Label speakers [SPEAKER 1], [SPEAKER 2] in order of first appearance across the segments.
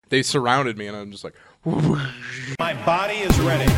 [SPEAKER 1] They surrounded me, and I'm just like,
[SPEAKER 2] My body is ready.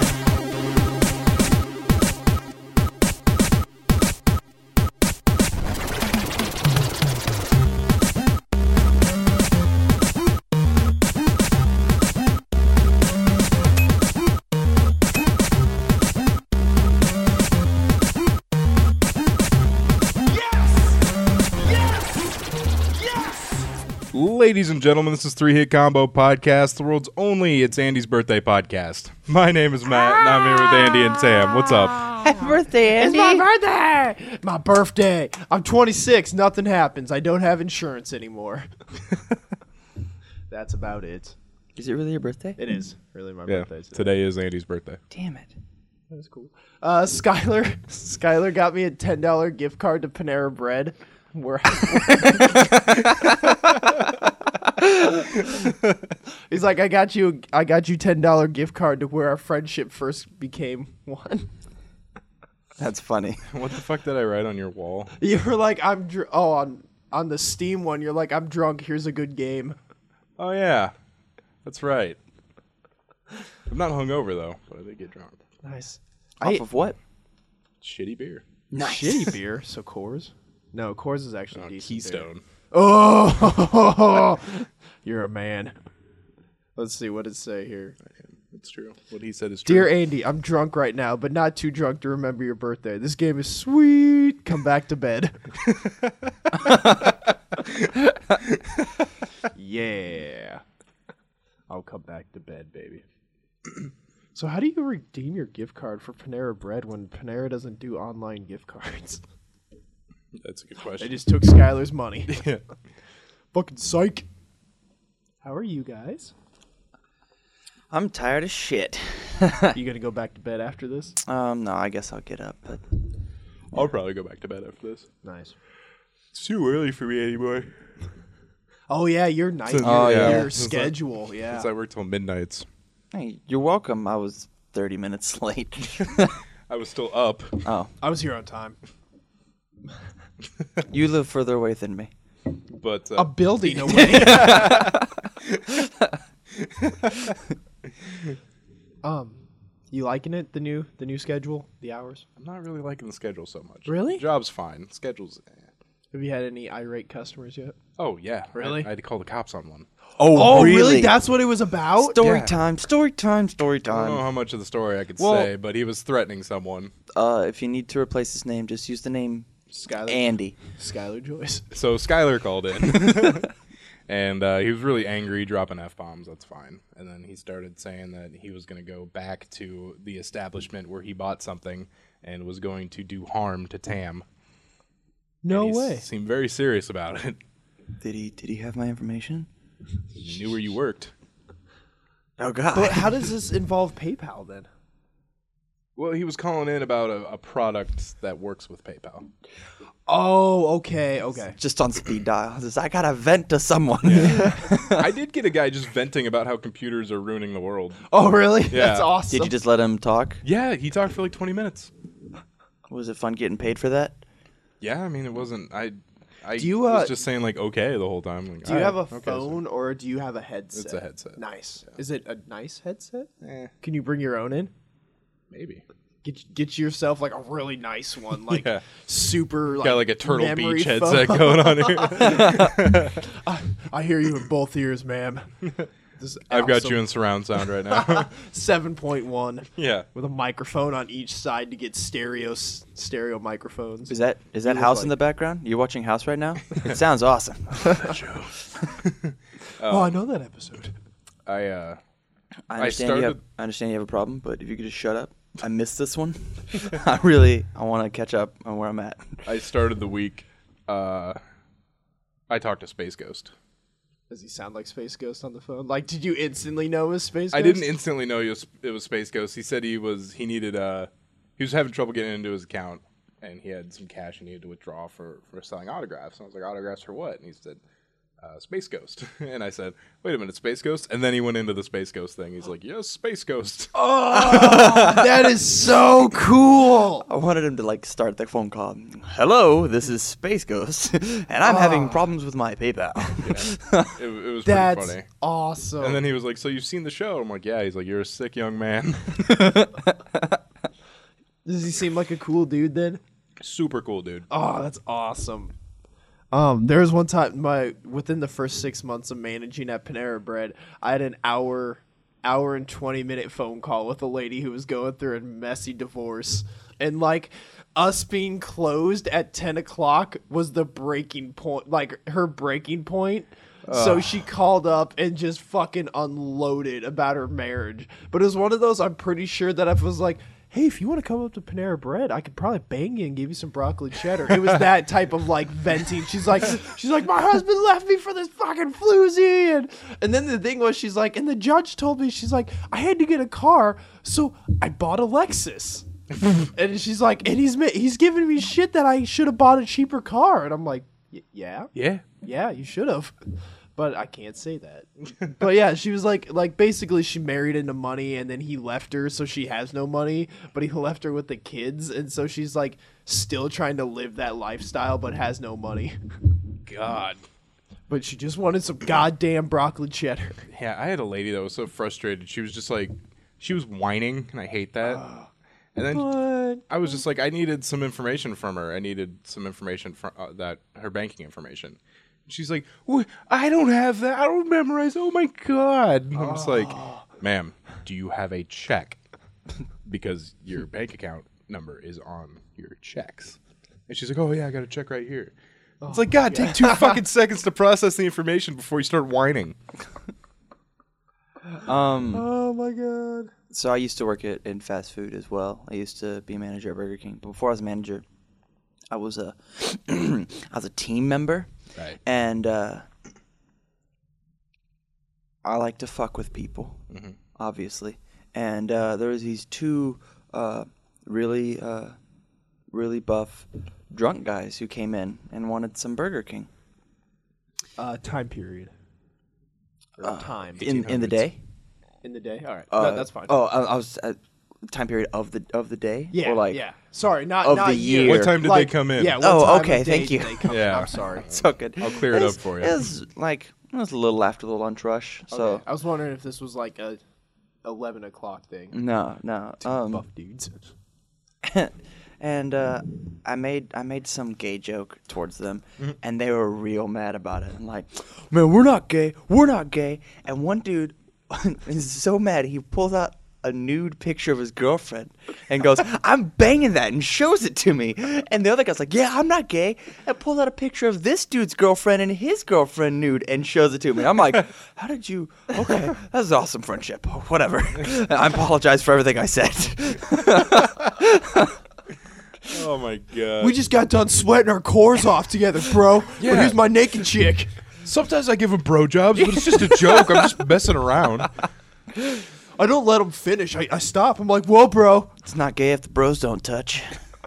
[SPEAKER 1] ladies and gentlemen, this is Three Hit Combo Podcast, the world's only It's Andy's Birthday podcast. My name is Matt, and I'm here with Andy and Sam. What's up?
[SPEAKER 3] Happy birthday, Andy.
[SPEAKER 4] It's my birthday! My birthday. I'm 26. Nothing happens. I don't have insurance anymore. That's about it.
[SPEAKER 3] Is it really your birthday?
[SPEAKER 4] It is really my
[SPEAKER 1] Yeah,
[SPEAKER 4] birthday today.
[SPEAKER 1] today is Andy's birthday.
[SPEAKER 3] Damn it.
[SPEAKER 4] That was cool. Skylar got me a $10 gift card to Panera Bread. Where he's like, I got you $10 gift card to where our friendship first became one.
[SPEAKER 3] That's funny.
[SPEAKER 1] What the fuck did I write on your wall?
[SPEAKER 4] You were like, on the Steam one, you're like, I'm drunk. Here's a good game.
[SPEAKER 1] Oh, yeah. That's right. I'm not hungover, though, but I did get drunk.
[SPEAKER 4] Nice.
[SPEAKER 3] Off of what?
[SPEAKER 1] Shitty beer.
[SPEAKER 3] Nice.
[SPEAKER 4] Shitty beer. So Coors? No, Coors is actually decent.
[SPEAKER 1] Keystone.
[SPEAKER 4] Beer. Oh, you're a man. Let's see what it say here.
[SPEAKER 1] It's true. What he said is true.
[SPEAKER 4] Dear Andy, I'm drunk right now, but not too drunk to remember your birthday. This game is sweet. Come back to bed. Yeah. I'll come back to bed, baby. So how do you redeem your gift card for Panera Bread when Panera doesn't do online gift cards?
[SPEAKER 1] That's a good
[SPEAKER 4] They
[SPEAKER 1] question.
[SPEAKER 4] just took Skylar's money.
[SPEAKER 1] Yeah.
[SPEAKER 4] Fucking psych. How are you guys?
[SPEAKER 3] I'm tired as shit.
[SPEAKER 4] You gonna go back to bed after this?
[SPEAKER 3] No, I guess I'll get up, but
[SPEAKER 1] I'll probably go back to bed after this.
[SPEAKER 4] Nice.
[SPEAKER 1] It's too early for me anymore.
[SPEAKER 4] Oh yeah, your night.
[SPEAKER 1] Since-
[SPEAKER 3] Oh, yeah.
[SPEAKER 4] Your
[SPEAKER 1] Since
[SPEAKER 4] schedule. Yeah.
[SPEAKER 1] Since I work till midnights.
[SPEAKER 3] hey, you're welcome. I was 30 minutes late.
[SPEAKER 1] I was still up.
[SPEAKER 3] Oh,
[SPEAKER 4] I was here on time.
[SPEAKER 3] you live further away than me.
[SPEAKER 1] But
[SPEAKER 4] A building away. You liking it? The new schedule, the hours.
[SPEAKER 1] I'm not really liking the schedule so much.
[SPEAKER 4] Really?
[SPEAKER 1] Job's fine. Schedule's
[SPEAKER 4] Have you had any irate customers yet?
[SPEAKER 1] Oh, yeah.
[SPEAKER 4] Really?
[SPEAKER 1] I had to call the cops on one.
[SPEAKER 4] Oh, really? That's what it was about?
[SPEAKER 3] Story
[SPEAKER 1] Yeah.
[SPEAKER 3] time, story time, story
[SPEAKER 1] I don't know
[SPEAKER 3] time.
[SPEAKER 1] how much of the story I could
[SPEAKER 3] Well-
[SPEAKER 1] say, but he was threatening someone.
[SPEAKER 3] If you need to replace his name, just use the name Andy.
[SPEAKER 4] Skylar Joyce.
[SPEAKER 1] So Skylar called in. And he was really angry, dropping F-bombs. That's fine. And then he started saying that he was going to go back to the establishment where he bought something and was going to do harm to Tam.
[SPEAKER 4] No
[SPEAKER 1] And he
[SPEAKER 4] way.
[SPEAKER 1] Seemed very serious about it.
[SPEAKER 3] Did he have my information?
[SPEAKER 1] He knew where you worked.
[SPEAKER 3] Oh God.
[SPEAKER 4] But how does this involve PayPal then?
[SPEAKER 1] Well, he was calling in about a product that works with PayPal.
[SPEAKER 4] Oh, okay.
[SPEAKER 3] Just on speed dial. Just, I gotta vent to someone.
[SPEAKER 1] I did get a guy just venting about how computers are ruining the world.
[SPEAKER 4] Oh, really?
[SPEAKER 1] Yeah.
[SPEAKER 4] That's awesome.
[SPEAKER 3] Did you just let him talk?
[SPEAKER 1] Yeah, he talked for like 20 minutes.
[SPEAKER 3] Was it fun getting paid for that?
[SPEAKER 1] Yeah, I mean, it wasn't. I
[SPEAKER 4] Do you,
[SPEAKER 1] was just saying like okay the whole time. Like,
[SPEAKER 4] Do you have a
[SPEAKER 1] okay,
[SPEAKER 4] phone or do you have a headset?
[SPEAKER 1] It's a headset.
[SPEAKER 4] Nice. Is it a nice headset?
[SPEAKER 1] Eh,
[SPEAKER 4] Can you bring your own in?
[SPEAKER 1] maybe.
[SPEAKER 4] Get yourself like a really nice one, like
[SPEAKER 1] Yeah.
[SPEAKER 4] super.
[SPEAKER 1] Got like a Turtle
[SPEAKER 4] memory
[SPEAKER 1] Beach
[SPEAKER 4] foam.
[SPEAKER 1] headset going on here.
[SPEAKER 4] I hear you in both ears, ma'am. This is
[SPEAKER 1] I've got
[SPEAKER 4] awesome.
[SPEAKER 1] you in surround sound right now.
[SPEAKER 4] 7.1
[SPEAKER 1] Yeah.
[SPEAKER 4] with a microphone on each side to get stereo microphones.
[SPEAKER 3] Is that
[SPEAKER 4] look
[SPEAKER 3] House in
[SPEAKER 4] like-
[SPEAKER 3] the background? You're watching House right now? It sounds awesome.
[SPEAKER 4] Oh, I know that episode.
[SPEAKER 1] I
[SPEAKER 3] I understand you have a problem, but if you could just shut up. I missed this one. I want to catch up on where I'm at.
[SPEAKER 1] I started the week. I talked to Space Ghost.
[SPEAKER 4] Does he sound like Space Ghost on the phone? Like, did you instantly know it was Space Ghost?
[SPEAKER 1] I didn't instantly know it was Space Ghost. He said he was having trouble getting into his account, and he had some cash he needed to withdraw for selling autographs. And I was like, autographs for what? And he said, Space Ghost. And I said, wait a minute, Space Ghost? And then he went into the Space Ghost thing. He's like, yes, Space Ghost.
[SPEAKER 4] Oh, that is so cool.
[SPEAKER 3] I wanted him to like start the phone call. Hello, this is Space Ghost, and I'm having problems with my PayPal.
[SPEAKER 1] It was
[SPEAKER 4] That's
[SPEAKER 1] pretty funny.
[SPEAKER 4] awesome.
[SPEAKER 1] And then he was like, so you've seen the show? I'm like, yeah. He's like, you're a sick young man.
[SPEAKER 4] Does he seem like a cool dude then?
[SPEAKER 1] Super cool, dude.
[SPEAKER 4] Oh, that's awesome. There was one time within the first 6 months of managing at Panera Bread, I had an hour and 20-minute phone call with a lady who was going through a messy divorce. And like us being closed at 10 o'clock was the breaking point, like her breaking point. So she called up and just fucking unloaded about her marriage. But it was one of those, I'm pretty sure that I was like, hey, if you want to come up to Panera Bread, I could probably bang you and give you some broccoli cheddar. It was that type of like venting. She's like, my husband left me for this fucking floozy. And then the thing was, she's like, and the judge told me, she's like, I had to get a car, so I bought a Lexus. And she's like, and he's giving me shit that I should have bought a cheaper car. And I'm like, yeah, you should have. But I can't say that. But yeah, she was like basically she married into money and then he left her, so she has no money, but he left her with the kids, and so she's like still trying to live that lifestyle but has no money.
[SPEAKER 1] God.
[SPEAKER 4] But she just wanted some goddamn broccoli cheddar.
[SPEAKER 1] Yeah, I had a lady that was so frustrated. She was just like, she was whining, and I hate that. And then I was just like, I needed some information from her. I needed some information from her banking information. She's like, I don't have that. I don't memorize. Oh, my God. I'm just like, ma'am, do you have a check? Because your bank account number is on your checks. And she's like, oh, yeah, I got a check right here. It's like, God, take 2 fucking seconds to process the information before you start whining.
[SPEAKER 4] Oh, my God.
[SPEAKER 3] So I used to work in fast food as well. I used to be a manager at Burger King. But before I was a manager, I was a team member.
[SPEAKER 1] Right.
[SPEAKER 3] And I like to fuck with people, obviously. And there was these 2 really buff drunk guys who came in and wanted some Burger King.
[SPEAKER 4] Time period. Time.
[SPEAKER 3] In the day?
[SPEAKER 4] In the day? All right. That's fine.
[SPEAKER 3] Oh, I was time period of the day?
[SPEAKER 4] Yeah,
[SPEAKER 3] or like
[SPEAKER 4] yeah. Sorry, not
[SPEAKER 3] of
[SPEAKER 4] not
[SPEAKER 3] the
[SPEAKER 4] year.
[SPEAKER 3] year.
[SPEAKER 1] What time did they come in?
[SPEAKER 4] Yeah. What
[SPEAKER 3] Oh,
[SPEAKER 4] time
[SPEAKER 3] okay,
[SPEAKER 4] of day
[SPEAKER 3] thank you.
[SPEAKER 4] did they come in?
[SPEAKER 1] Yeah.
[SPEAKER 4] I'm sorry.
[SPEAKER 3] It's all good.
[SPEAKER 1] I'll clear it up for you.
[SPEAKER 3] It was a little after the lunch rush. So
[SPEAKER 4] Okay. I was wondering if this was like a 11 o'clock thing.
[SPEAKER 3] no.
[SPEAKER 4] Buff dudes.
[SPEAKER 3] And I made some gay joke towards them, and they were real mad about it. And like, man, we're not gay. And one dude is so mad he pulls out a nude picture of his girlfriend and goes, I'm banging that, and shows it to me. And the other guy's like, yeah, I'm not gay, and pulls out a picture of this dude's girlfriend and his girlfriend nude and shows it to me. I'm like, how did you? Okay, that's an awesome friendship. Whatever. I apologize for everything I said.
[SPEAKER 1] Oh, my God.
[SPEAKER 4] We just got done sweating our cores off together, bro.
[SPEAKER 1] Yeah.
[SPEAKER 4] But here's my naked chick.
[SPEAKER 1] Sometimes I give him bro jobs, but it's just a joke. I'm just messing around.
[SPEAKER 4] I don't let him finish. I stop. I'm like, whoa, bro.
[SPEAKER 3] It's not gay if the bros don't touch.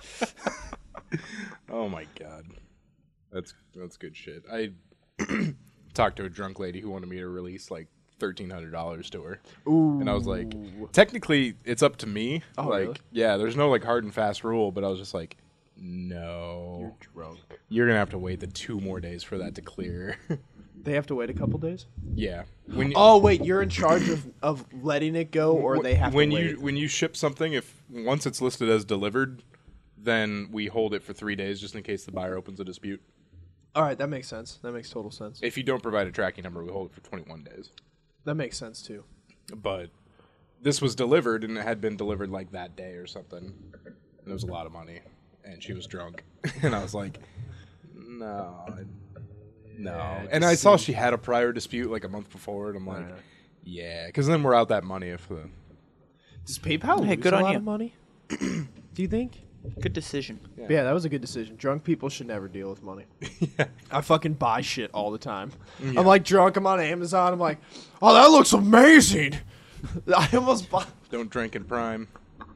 [SPEAKER 1] Oh, my God. That's good shit. I talked to a drunk lady who wanted me to release like $1,300 to her.
[SPEAKER 4] Ooh.
[SPEAKER 1] And I was like, technically, it's up to me.
[SPEAKER 4] Oh,
[SPEAKER 1] like,
[SPEAKER 4] really?
[SPEAKER 1] yeah, there's no like hard and fast rule, but I was just like, no.
[SPEAKER 4] You're drunk.
[SPEAKER 1] You're going to have to wait the 2 more days for that to clear.
[SPEAKER 4] They have to wait a couple days?
[SPEAKER 1] Yeah.
[SPEAKER 4] Oh, wait, you're in charge of letting it go, or they have to wait?
[SPEAKER 1] When you ship something, once it's listed as delivered, then we hold it for 3 days just in case the buyer opens a dispute.
[SPEAKER 4] All right, that makes sense. That makes total sense.
[SPEAKER 1] If you don't provide a tracking number, we hold it for 21 days.
[SPEAKER 4] That makes sense, too.
[SPEAKER 1] But this was delivered, and it had been delivered like that day or something. And it was a lot of money, and she was drunk. And I was like, no. And I saw she had a prior dispute like a month before, and I'm like, yeah. Because then we're out that money if the...
[SPEAKER 4] Does PayPal lose
[SPEAKER 3] good
[SPEAKER 4] a
[SPEAKER 3] on
[SPEAKER 4] lot
[SPEAKER 3] you.
[SPEAKER 4] of money? Do you think?
[SPEAKER 3] Good decision.
[SPEAKER 4] Yeah, that was a good decision. Drunk people should never deal with money. I fucking buy shit all the time. Yeah. I'm like drunk. I'm on Amazon. I'm like, oh, that looks amazing. I almost bought.
[SPEAKER 1] Don't drink in Prime.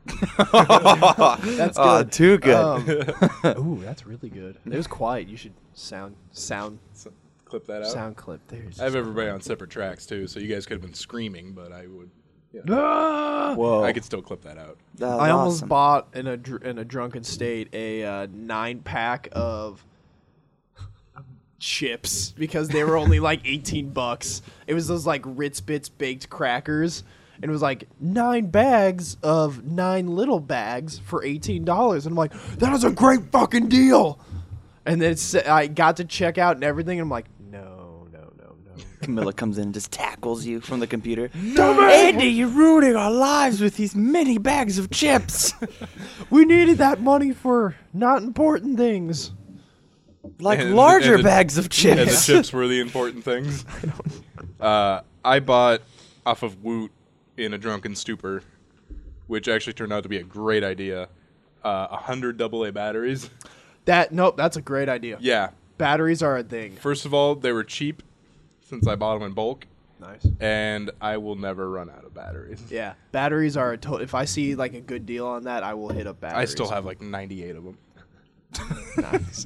[SPEAKER 4] That's good.
[SPEAKER 3] Too good.
[SPEAKER 4] Ooh, that's really good. It was quiet. You should sound
[SPEAKER 1] clip that out.
[SPEAKER 4] Sound clip. There's.
[SPEAKER 1] I have everybody on separate tracks too, so you guys could have been screaming, but I would. Yeah.
[SPEAKER 3] Whoa.
[SPEAKER 1] I could still clip that out.
[SPEAKER 3] That was
[SPEAKER 4] I almost
[SPEAKER 3] awesome.
[SPEAKER 4] bought in a drunken state a 9-pack of chips because they were only like $18. It was those like Ritz Bits baked crackers, and it was like 9 bags of 9 little bags for $18. And I'm like, that is a great fucking deal. And then I got to check out and everything, and I'm like, no.
[SPEAKER 3] Camilla comes in and just tackles you from the computer. Andy, you're ruining our lives with these many bags of chips.
[SPEAKER 4] We needed that money for not important things.
[SPEAKER 3] Like
[SPEAKER 1] And-
[SPEAKER 3] larger
[SPEAKER 1] and the-
[SPEAKER 3] bags of chips.
[SPEAKER 1] And the chips were the important things. I bought off of Woot in a drunken stupor, which actually turned out to be a great idea. 100 AA batteries.
[SPEAKER 4] Nope, that's a great idea.
[SPEAKER 1] Yeah.
[SPEAKER 4] Batteries are a thing.
[SPEAKER 1] First of all, they were cheap since I bought them in bulk,
[SPEAKER 4] Nice.
[SPEAKER 1] and I will never run out of batteries.
[SPEAKER 4] Yeah, batteries are if I see like a good deal on that, I will hit up batteries.
[SPEAKER 1] I still have like 98 of them.
[SPEAKER 4] Nice.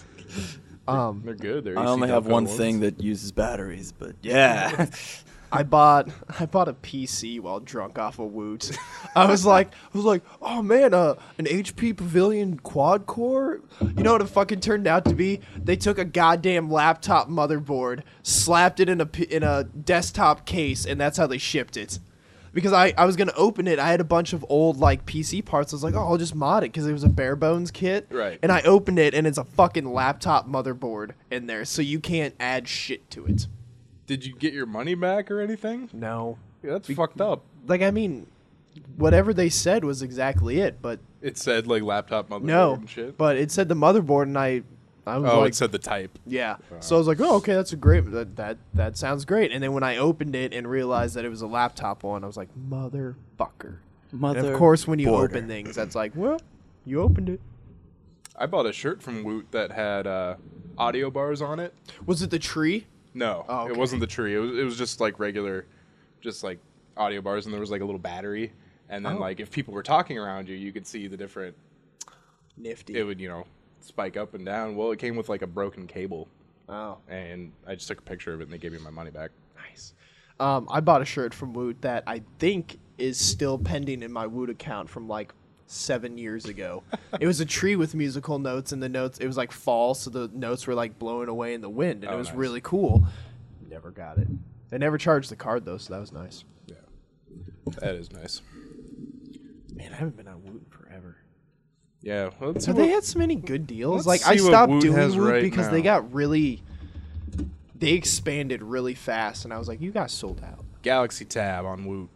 [SPEAKER 1] They're good. They're
[SPEAKER 3] I only
[SPEAKER 1] AC
[SPEAKER 3] have one
[SPEAKER 1] ones.
[SPEAKER 3] thing that uses batteries, but yeah.
[SPEAKER 4] I bought a PC while drunk off a Woot. I was like, oh man, an HP Pavilion quad core. You know what it fucking turned out to be? They took a goddamn laptop motherboard, slapped it in a desktop case, and that's how they shipped it. Because I was gonna open it, I had a bunch of old like PC parts. I was like, oh, I'll just mod it because it was a bare bones kit.
[SPEAKER 1] Right.
[SPEAKER 4] And I opened it, and it's a fucking laptop motherboard in there, so you can't add shit to it.
[SPEAKER 1] Did you get your money back or anything?
[SPEAKER 4] No.
[SPEAKER 1] Yeah, that's fucked up.
[SPEAKER 4] Like, I mean, whatever they said was exactly it, but
[SPEAKER 1] It said like laptop motherboard
[SPEAKER 4] no.
[SPEAKER 1] and shit.
[SPEAKER 4] But it said the motherboard, and I was
[SPEAKER 1] Oh,
[SPEAKER 4] like,
[SPEAKER 1] it said the type.
[SPEAKER 4] yeah. So I was like, oh, okay, that's a great, that sounds great. And then when I opened it and realized that it was a laptop one, I was like, motherfucker. And of course, when you open things, that's like, well, you opened it.
[SPEAKER 1] I bought a shirt from Woot that had audio bars on it.
[SPEAKER 4] Was it the tree?
[SPEAKER 1] No,
[SPEAKER 4] Oh,
[SPEAKER 1] it
[SPEAKER 4] okay.
[SPEAKER 1] wasn't the tree. It was just like regular, just like audio bars, and there was like a little battery. And then like if people were talking around you, you could see the different.
[SPEAKER 4] Nifty.
[SPEAKER 1] It would spike up and down. Well, it came with like a broken cable,
[SPEAKER 4] Oh,
[SPEAKER 1] and I just took a picture of it, and they gave me my money back.
[SPEAKER 4] nice. I bought a shirt from Woot that I think is still pending in my Woot account from like 7 years ago. It was a tree with musical notes, and the notes, it was like fall, so the notes were like blowing away in the wind, and
[SPEAKER 1] Oh,
[SPEAKER 4] it was
[SPEAKER 1] nice.
[SPEAKER 4] really cool. Never got it. They never charged the card though, so that was nice.
[SPEAKER 1] Yeah, that is nice.
[SPEAKER 4] Man, I haven't been on Woot in forever.
[SPEAKER 1] Yeah, well, let's see
[SPEAKER 4] Have they
[SPEAKER 1] what-
[SPEAKER 4] had so many good deals?
[SPEAKER 1] let's
[SPEAKER 4] Like, I
[SPEAKER 1] see what
[SPEAKER 4] stopped
[SPEAKER 1] Woot
[SPEAKER 4] doing
[SPEAKER 1] has
[SPEAKER 4] Woot
[SPEAKER 1] right
[SPEAKER 4] because they
[SPEAKER 1] now.
[SPEAKER 4] got really, they expanded really fast, and I was like, you guys sold out.
[SPEAKER 1] Galaxy Tab on Woot.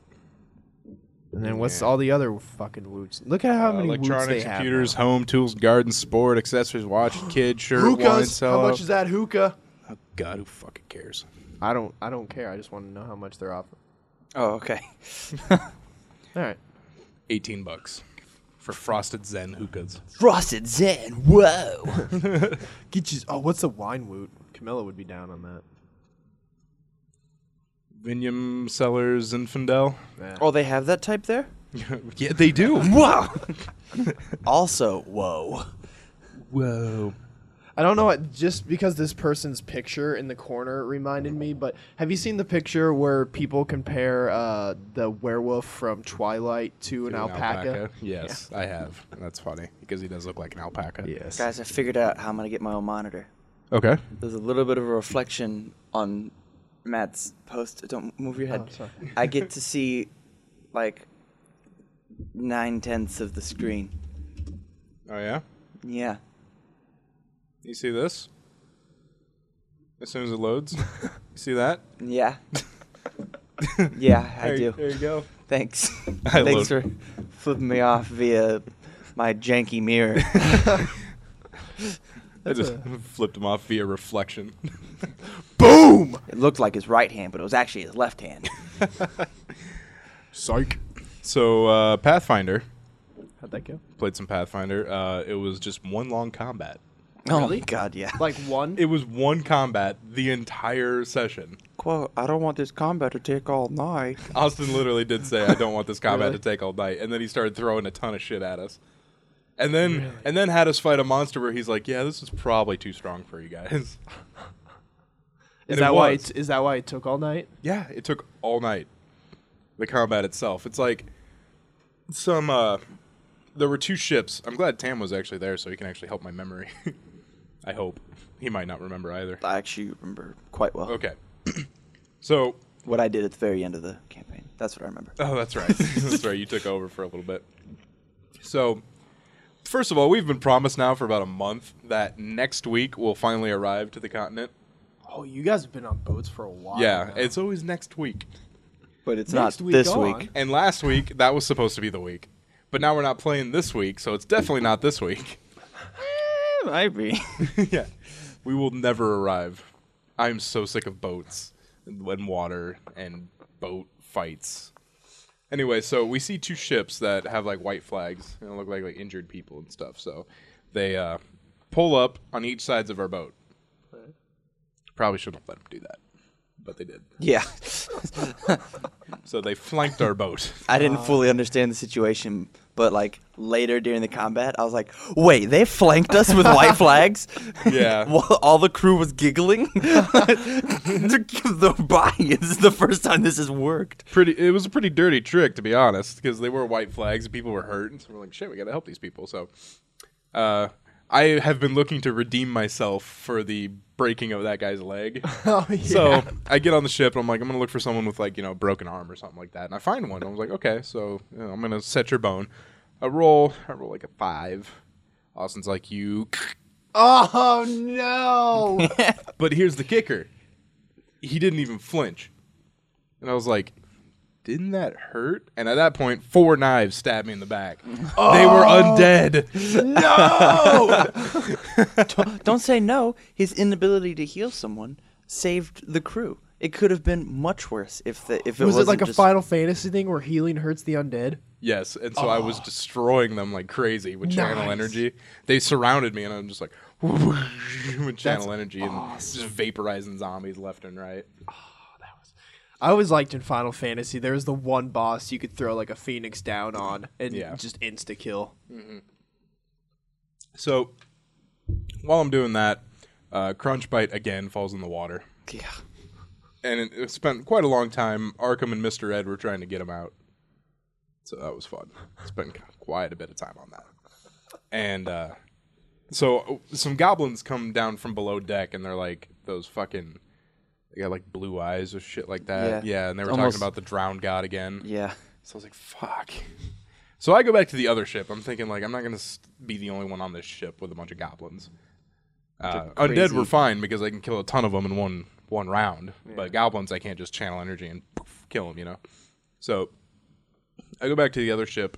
[SPEAKER 4] And then what's
[SPEAKER 1] Yeah.
[SPEAKER 4] all the other fucking Woots? Look at how many Woots they
[SPEAKER 1] electronics,
[SPEAKER 4] have
[SPEAKER 1] computers,
[SPEAKER 4] now.
[SPEAKER 1] home tools, garden, sport, accessories, watch, kid, shirt, wine,
[SPEAKER 4] Hookahs.
[SPEAKER 1] sell.
[SPEAKER 4] How much is that hookah?
[SPEAKER 1] Oh, God, who fucking cares?
[SPEAKER 4] I don't care. I just want to know how much they're offering.
[SPEAKER 3] Oh, okay.
[SPEAKER 4] All right.
[SPEAKER 1] $18 for frosted Zen hookahs.
[SPEAKER 3] Frosted Zen. Whoa.
[SPEAKER 4] Get you. Oh, what's the wine Woot? Camilla would be down on that.
[SPEAKER 1] Vinium Cellars Zinfandel.
[SPEAKER 4] Yeah.
[SPEAKER 3] Oh, they have that type there?
[SPEAKER 1] Yeah, they do.
[SPEAKER 3] Wow. Also, whoa.
[SPEAKER 1] Whoa.
[SPEAKER 4] I don't know what, just because this person's picture in the corner reminded me, but have you seen the picture where people compare the werewolf from Twilight to an alpaca?
[SPEAKER 1] Yes, I have. That's funny because he does look like an alpaca.
[SPEAKER 4] Yes.
[SPEAKER 3] Guys, I figured out how I'm going to get my own monitor.
[SPEAKER 1] Okay.
[SPEAKER 3] There's a little bit of a reflection on Matt's post. Don't move your head.
[SPEAKER 4] Oh, sorry.
[SPEAKER 3] I get to see like 9/10 of the screen.
[SPEAKER 1] Oh yeah.
[SPEAKER 3] Yeah.
[SPEAKER 1] You see this? As soon as it loads, you see that?
[SPEAKER 3] Yeah. Yeah, I
[SPEAKER 1] There-
[SPEAKER 3] do.
[SPEAKER 1] There you go.
[SPEAKER 3] Thanks.
[SPEAKER 1] I
[SPEAKER 3] Thanks
[SPEAKER 1] love-
[SPEAKER 3] for flipping me off via my janky mirror.
[SPEAKER 1] I just flipped him off via reflection.
[SPEAKER 4] Boom!
[SPEAKER 3] It looked like his right hand, but it was actually his left hand.
[SPEAKER 4] Psych.
[SPEAKER 1] So Pathfinder,
[SPEAKER 4] How'd that go?
[SPEAKER 1] played some Pathfinder. It was just one long combat.
[SPEAKER 3] Oh
[SPEAKER 4] Really?
[SPEAKER 3] my god, yeah.
[SPEAKER 4] Like one?
[SPEAKER 1] It was one combat the entire session.
[SPEAKER 3] Quote, I don't want this combat to take all night.
[SPEAKER 1] Austin literally did say, "I don't want this combat
[SPEAKER 4] Really?
[SPEAKER 1] to take all night," and then he started throwing a ton of shit at us, and then had us fight a monster where he's like, "Yeah, this is probably too strong for you guys."
[SPEAKER 4] Is
[SPEAKER 1] And
[SPEAKER 4] that
[SPEAKER 1] it
[SPEAKER 4] why?
[SPEAKER 1] was.
[SPEAKER 4] Is that why it took all night?
[SPEAKER 1] Yeah, it took all night. The combat itself. It's like some. There were 2 ships. I'm glad Tam was actually there, so he can actually help my memory. I hope he might not remember either.
[SPEAKER 3] I actually remember quite well
[SPEAKER 1] Okay. So.
[SPEAKER 3] what I did at the very end of the campaign. That's what I remember.
[SPEAKER 1] Oh, that's right. That's right. You took over for a little bit. So, first of all, we've been promised now for about a month that next week we'll finally arrive to the continent.
[SPEAKER 4] Oh, you guys have been on boats for a while.
[SPEAKER 1] Yeah,
[SPEAKER 4] now.
[SPEAKER 1] it's always next week.
[SPEAKER 3] But it's
[SPEAKER 4] Next
[SPEAKER 3] not
[SPEAKER 4] week
[SPEAKER 3] this
[SPEAKER 4] on.
[SPEAKER 3] week.
[SPEAKER 1] And last week, that was supposed to be the week. But now we're not playing this week, so it's definitely not this week.
[SPEAKER 3] Might be.
[SPEAKER 1] Yeah. We will never arrive. I'm so sick of boats and water and boat fights. Anyway, so we see 2 ships that have like white flags and look like injured people and stuff. So they pull up on each sides of our boat. Probably shouldn't let them do that, but they did.
[SPEAKER 3] Yeah.
[SPEAKER 1] So they flanked our boat.
[SPEAKER 3] I didn't fully understand the situation, but like later during the combat, I was like, "Wait, they flanked us with white flags?"
[SPEAKER 1] Yeah.
[SPEAKER 3] While all the crew was giggling. The buying it. This is the first time this has worked.
[SPEAKER 1] It was a pretty dirty trick, to be honest, because they were white flags and people were hurt. And so we're like, shit, we got to help these people. So I have been looking to redeem myself for the breaking of that guy's leg.
[SPEAKER 4] Oh, yeah.
[SPEAKER 1] So I get on the ship and I'm like, I'm going to look for someone with like, broken arm or something like that. And I find one. I was like, okay, so I'm going to set your bone. I roll like a 5. Austin's like, you.
[SPEAKER 4] Oh no!
[SPEAKER 1] But here's the kicker. He didn't even flinch. And I was like, didn't that hurt? And at that point, 4 knives stabbed me in the back. Oh! They were undead.
[SPEAKER 4] No!
[SPEAKER 3] Don't say no. His inability to heal someone saved the crew. It could have been much worse if it
[SPEAKER 4] Was
[SPEAKER 3] wasn't
[SPEAKER 4] it like a
[SPEAKER 3] just-
[SPEAKER 4] Final Fantasy thing where healing hurts the undead?
[SPEAKER 1] Yes, and so I was destroying them like crazy with channel
[SPEAKER 4] Nice.
[SPEAKER 1] energy. They surrounded me, and I'm just like, with channel energy and just vaporizing zombies left and right.
[SPEAKER 4] I always liked in Final Fantasy, there was the one boss you could throw like a phoenix down on and
[SPEAKER 1] Yeah.
[SPEAKER 4] just insta-kill.
[SPEAKER 1] So while I'm doing that, Crunchbite again falls in the water.
[SPEAKER 3] Yeah.
[SPEAKER 1] And it spent quite a long time. Arkham and Mr. Ed were trying to get him out. So that was fun. Spent quite a bit of time on that. And so some goblins come down from below deck, and they're like those fucking... They got like blue eyes or shit like that.
[SPEAKER 3] Yeah.
[SPEAKER 1] Yeah, and they were
[SPEAKER 3] Almost-
[SPEAKER 1] talking about the drowned god again.
[SPEAKER 3] Yeah.
[SPEAKER 1] So I was like, fuck. So I go back to the other ship. I'm thinking, like, I'm not going to be the only one on this ship with a bunch of goblins. Undead were fine because I can kill a ton of them in one round. Yeah. But goblins, I can't just channel energy and poof, kill them, So I go back to the other ship.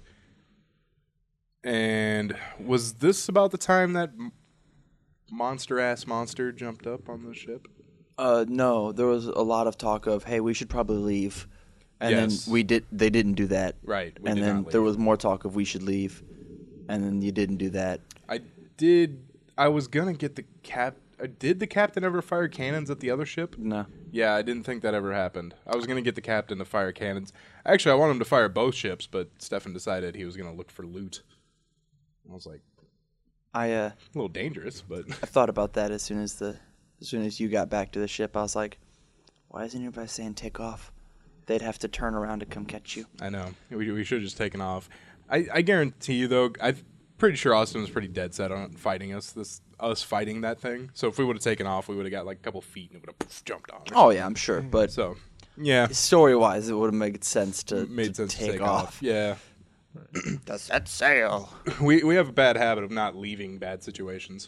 [SPEAKER 1] And was this about the time that monster-ass monster jumped up on the ship?
[SPEAKER 3] No, there was a lot of talk of, hey, we should probably leave. And
[SPEAKER 1] Yes.
[SPEAKER 3] then they didn't do that.
[SPEAKER 1] Right.
[SPEAKER 3] And then there was more talk of we should leave. And then you didn't do that.
[SPEAKER 1] I was going to get the did the captain ever fire cannons at the other ship?
[SPEAKER 3] No.
[SPEAKER 1] Yeah, I didn't think that ever happened. I was going to get the captain to fire cannons. Actually, I wanted him to fire both ships, but Stefan decided he was going to look for loot. I was like, a little dangerous, but
[SPEAKER 3] I thought about that as soon as you got back to the ship. I was like, why isn't anybody saying take off? They'd have to turn around to come catch you.
[SPEAKER 1] I know. We should have just taken off. I guarantee you, though, I'm pretty sure Austin was pretty dead set on fighting us fighting that thing. So if we would have taken off, we would have got like a couple feet and it would have jumped on.
[SPEAKER 3] Oh, yeah, I'm sure. But
[SPEAKER 1] So, yeah.
[SPEAKER 3] story-wise, it would have made sense to
[SPEAKER 1] take off. Yeah.
[SPEAKER 3] Does that sail?
[SPEAKER 1] We have a bad habit of not leaving bad situations.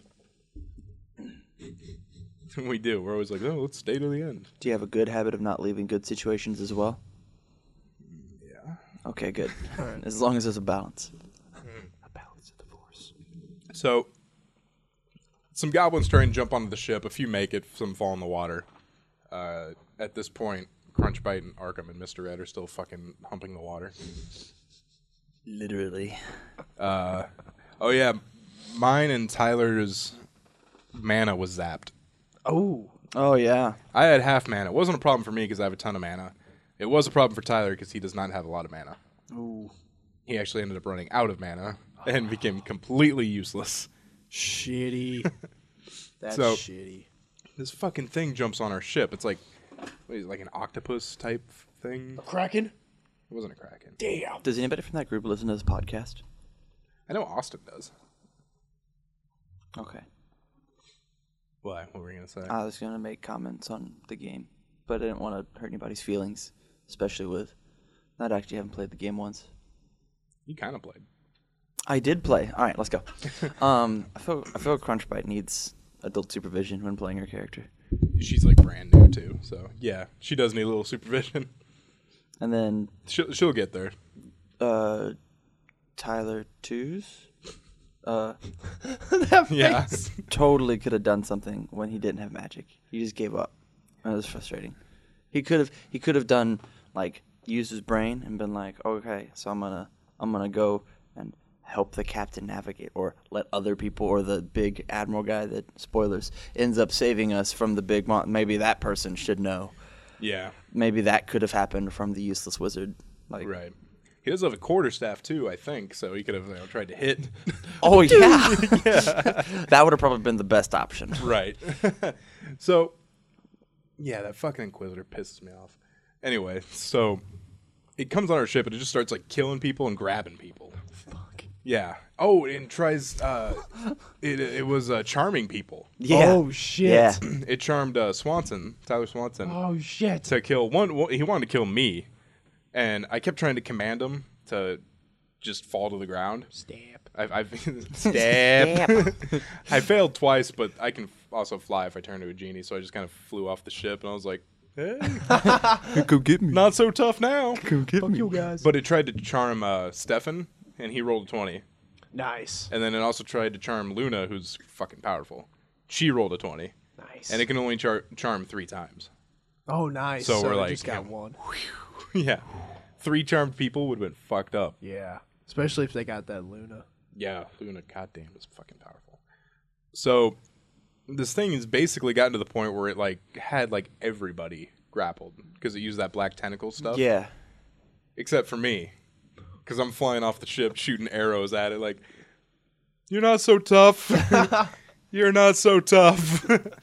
[SPEAKER 1] We do. We're always like, oh, let's stay to the end.
[SPEAKER 3] Do you have a good habit of not leaving good situations as well?
[SPEAKER 1] Yeah.
[SPEAKER 3] Okay, good. As long as there's a balance.
[SPEAKER 4] A balance of the force.
[SPEAKER 1] So, some goblins try and jump onto the ship. A few make it. Some fall in the water. At this point, Crunchbite and Arkham and Mr. Ed are still fucking humping the water.
[SPEAKER 3] Literally.
[SPEAKER 1] Oh, yeah. Mine and Tyler's mana was zapped.
[SPEAKER 4] Oh.
[SPEAKER 3] Oh, yeah.
[SPEAKER 1] I had half mana. It wasn't a problem for me because I have a ton of mana. It was a problem for Tyler because he does not have a lot of mana.
[SPEAKER 3] Ooh.
[SPEAKER 1] He actually ended up running out of mana and became completely useless.
[SPEAKER 4] Shitty. That's
[SPEAKER 1] So-
[SPEAKER 4] shitty.
[SPEAKER 1] this fucking thing jumps on our ship. It's like, what is it, like an octopus type thing?
[SPEAKER 4] Kraken?
[SPEAKER 1] It wasn't a kraken.
[SPEAKER 4] Damn.
[SPEAKER 3] Does anybody from that group listen to this podcast?
[SPEAKER 1] I know Austin does.
[SPEAKER 3] Okay.
[SPEAKER 1] What were you gonna say?
[SPEAKER 3] I was going to make comments on the game, but I didn't want to hurt anybody's feelings, especially with not actually having played the game once.
[SPEAKER 1] You kind of played.
[SPEAKER 3] I did play. All right, let's go. I feel Crunchbite needs adult supervision when playing her character.
[SPEAKER 1] She's like brand new too, so yeah, she does need a little supervision.
[SPEAKER 3] And then
[SPEAKER 1] She'll get there.
[SPEAKER 3] Tyler Twos
[SPEAKER 1] Yeah.
[SPEAKER 3] totally could have done something when he didn't have magic. He just gave up. And it was frustrating. He could have done like used his brain and been like, okay, so I'm gonna go and help the captain navigate, or let other people, or the big admiral guy that, spoilers, ends up saving us from the big maybe that person should know.
[SPEAKER 1] Yeah.
[SPEAKER 3] Maybe that could have happened from the useless wizard. Like,
[SPEAKER 1] Right. He does have a quarterstaff too, I think, so he could have tried to hit.
[SPEAKER 3] oh yeah, that would have probably been the best option.
[SPEAKER 1] Right. So, yeah, that fucking Inquisitor pisses me off. Anyway, so it comes on our ship and it just starts like killing people and grabbing people. Fuck. Yeah. Oh, and tries. It was charming people.
[SPEAKER 3] Yeah.
[SPEAKER 4] Oh, shit.
[SPEAKER 3] Yeah.
[SPEAKER 1] It charmed Tyler Swanson,
[SPEAKER 4] Oh, shit.
[SPEAKER 1] to kill one. He wanted to kill me, and I kept trying to command him to just fall to the ground.
[SPEAKER 4] Stamp.
[SPEAKER 1] I've stab. I failed twice, but I can also fly if I turn to a genie. So I just kind of flew off the ship, and I was like, "Hey,
[SPEAKER 3] Go get me.
[SPEAKER 1] not so tough now."
[SPEAKER 3] Go get
[SPEAKER 4] Fuck you guys.
[SPEAKER 1] But it tried to charm Stefan, and he rolled a 20.
[SPEAKER 4] Nice.
[SPEAKER 1] And then it also tried to charm Luna, who's fucking powerful. She rolled a 20,
[SPEAKER 4] Nice.
[SPEAKER 1] and it can only charm 3 times.
[SPEAKER 4] Oh, nice.
[SPEAKER 1] So we're
[SPEAKER 4] they
[SPEAKER 1] like,
[SPEAKER 4] just got
[SPEAKER 1] yeah.
[SPEAKER 4] one.
[SPEAKER 1] Yeah, 3 charmed people would have been fucked up.
[SPEAKER 4] Yeah. Especially if they got that Luna.
[SPEAKER 1] Yeah, Luna, goddamn, is fucking powerful. So this thing has basically gotten to the point where it like had like everybody grappled because it used that black tentacle stuff.
[SPEAKER 3] Yeah.
[SPEAKER 1] Except for me, because I'm flying off the ship shooting arrows at it. Like, you're not so tough. You're not so tough.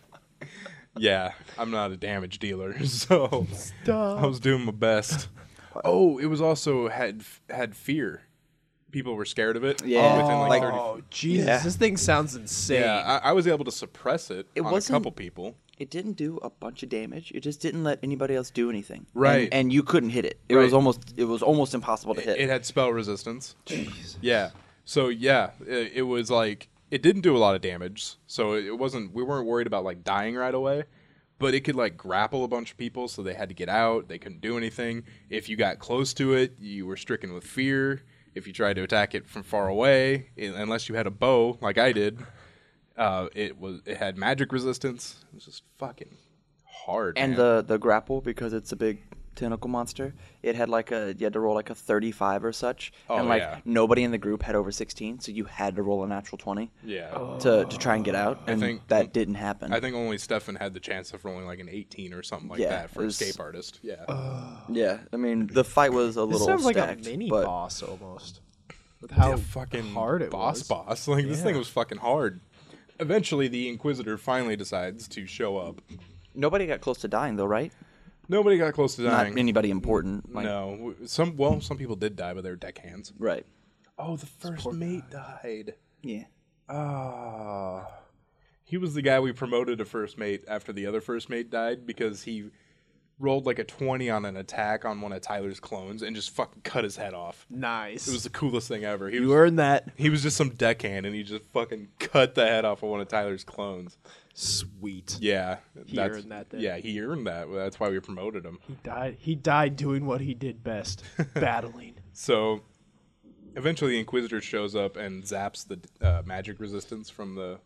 [SPEAKER 1] Yeah, I'm not a damage dealer, so I was doing my best. Oh, it was also had fear. People were scared of it.
[SPEAKER 3] Yeah.
[SPEAKER 1] Within like 30.
[SPEAKER 4] Oh, Jesus.
[SPEAKER 3] Yeah.
[SPEAKER 4] This thing sounds insane.
[SPEAKER 1] Yeah, I was able to suppress it,
[SPEAKER 3] It
[SPEAKER 1] on a
[SPEAKER 3] wasn't-
[SPEAKER 1] couple people.
[SPEAKER 3] It didn't do a bunch of damage. It just didn't let anybody else do anything.
[SPEAKER 1] Right.
[SPEAKER 3] And you couldn't hit it. It
[SPEAKER 1] Right.
[SPEAKER 3] was almost impossible to hit.
[SPEAKER 1] It had spell resistance. Jeez. Yeah. So yeah, it was like it didn't do a lot of damage. So it wasn't. We weren't worried about like dying right away. But it could like grapple a bunch of people, so they had to get out. They couldn't do anything. If you got close to it, you were stricken with fear. If you tried to attack it from far away, unless you had a bow like I did, it had magic resistance. It was just fucking hard.
[SPEAKER 3] And
[SPEAKER 1] man.
[SPEAKER 3] the grapple, because it's a big tentacle monster, it had like you had to roll like a 35 or such.
[SPEAKER 1] Oh,
[SPEAKER 3] and like
[SPEAKER 1] yeah.
[SPEAKER 3] nobody in the group had over 16, so you had to roll a natural 20
[SPEAKER 1] yeah.
[SPEAKER 3] to try and get out. And
[SPEAKER 1] think-
[SPEAKER 3] that didn't happen.
[SPEAKER 1] I think only Stefan had the chance of rolling like an 18 or something like
[SPEAKER 3] Yeah,
[SPEAKER 1] that for
[SPEAKER 3] it was-
[SPEAKER 1] escape artist. Yeah.
[SPEAKER 3] yeah, I mean the fight was a
[SPEAKER 4] This
[SPEAKER 3] little
[SPEAKER 4] sounds like
[SPEAKER 3] stacked,
[SPEAKER 4] a mini
[SPEAKER 3] but
[SPEAKER 4] boss almost. With how
[SPEAKER 1] Yeah, fucking
[SPEAKER 4] hard it
[SPEAKER 1] boss.
[SPEAKER 4] was.
[SPEAKER 1] Like this thing
[SPEAKER 4] Yeah.
[SPEAKER 1] was fucking hard. Eventually, the Inquisitor finally decides to show up.
[SPEAKER 3] nobody got close to dying though, right?
[SPEAKER 1] Nobody got close to dying.
[SPEAKER 3] Not anybody important. Like,
[SPEAKER 1] No, some people did die, but they were deckhands.
[SPEAKER 3] Right.
[SPEAKER 1] Oh, the first mate died.
[SPEAKER 3] Yeah.
[SPEAKER 1] Ah, he was the guy we promoted to first mate after the other first mate died because he rolled like a 20 on an attack on one of Tyler's clones and just fucking cut his head off.
[SPEAKER 4] Nice.
[SPEAKER 1] It was the coolest thing ever.
[SPEAKER 4] you earned that.
[SPEAKER 1] He was just some deckhand, and he just fucking cut the head off of one of Tyler's clones.
[SPEAKER 4] Sweet.
[SPEAKER 1] Yeah,
[SPEAKER 4] He earned that then.
[SPEAKER 1] Yeah, he earned that. That's why we promoted him.
[SPEAKER 4] He died doing what he did best, battling.
[SPEAKER 1] So, eventually, the Inquisitor shows up and zaps the magic resistance from the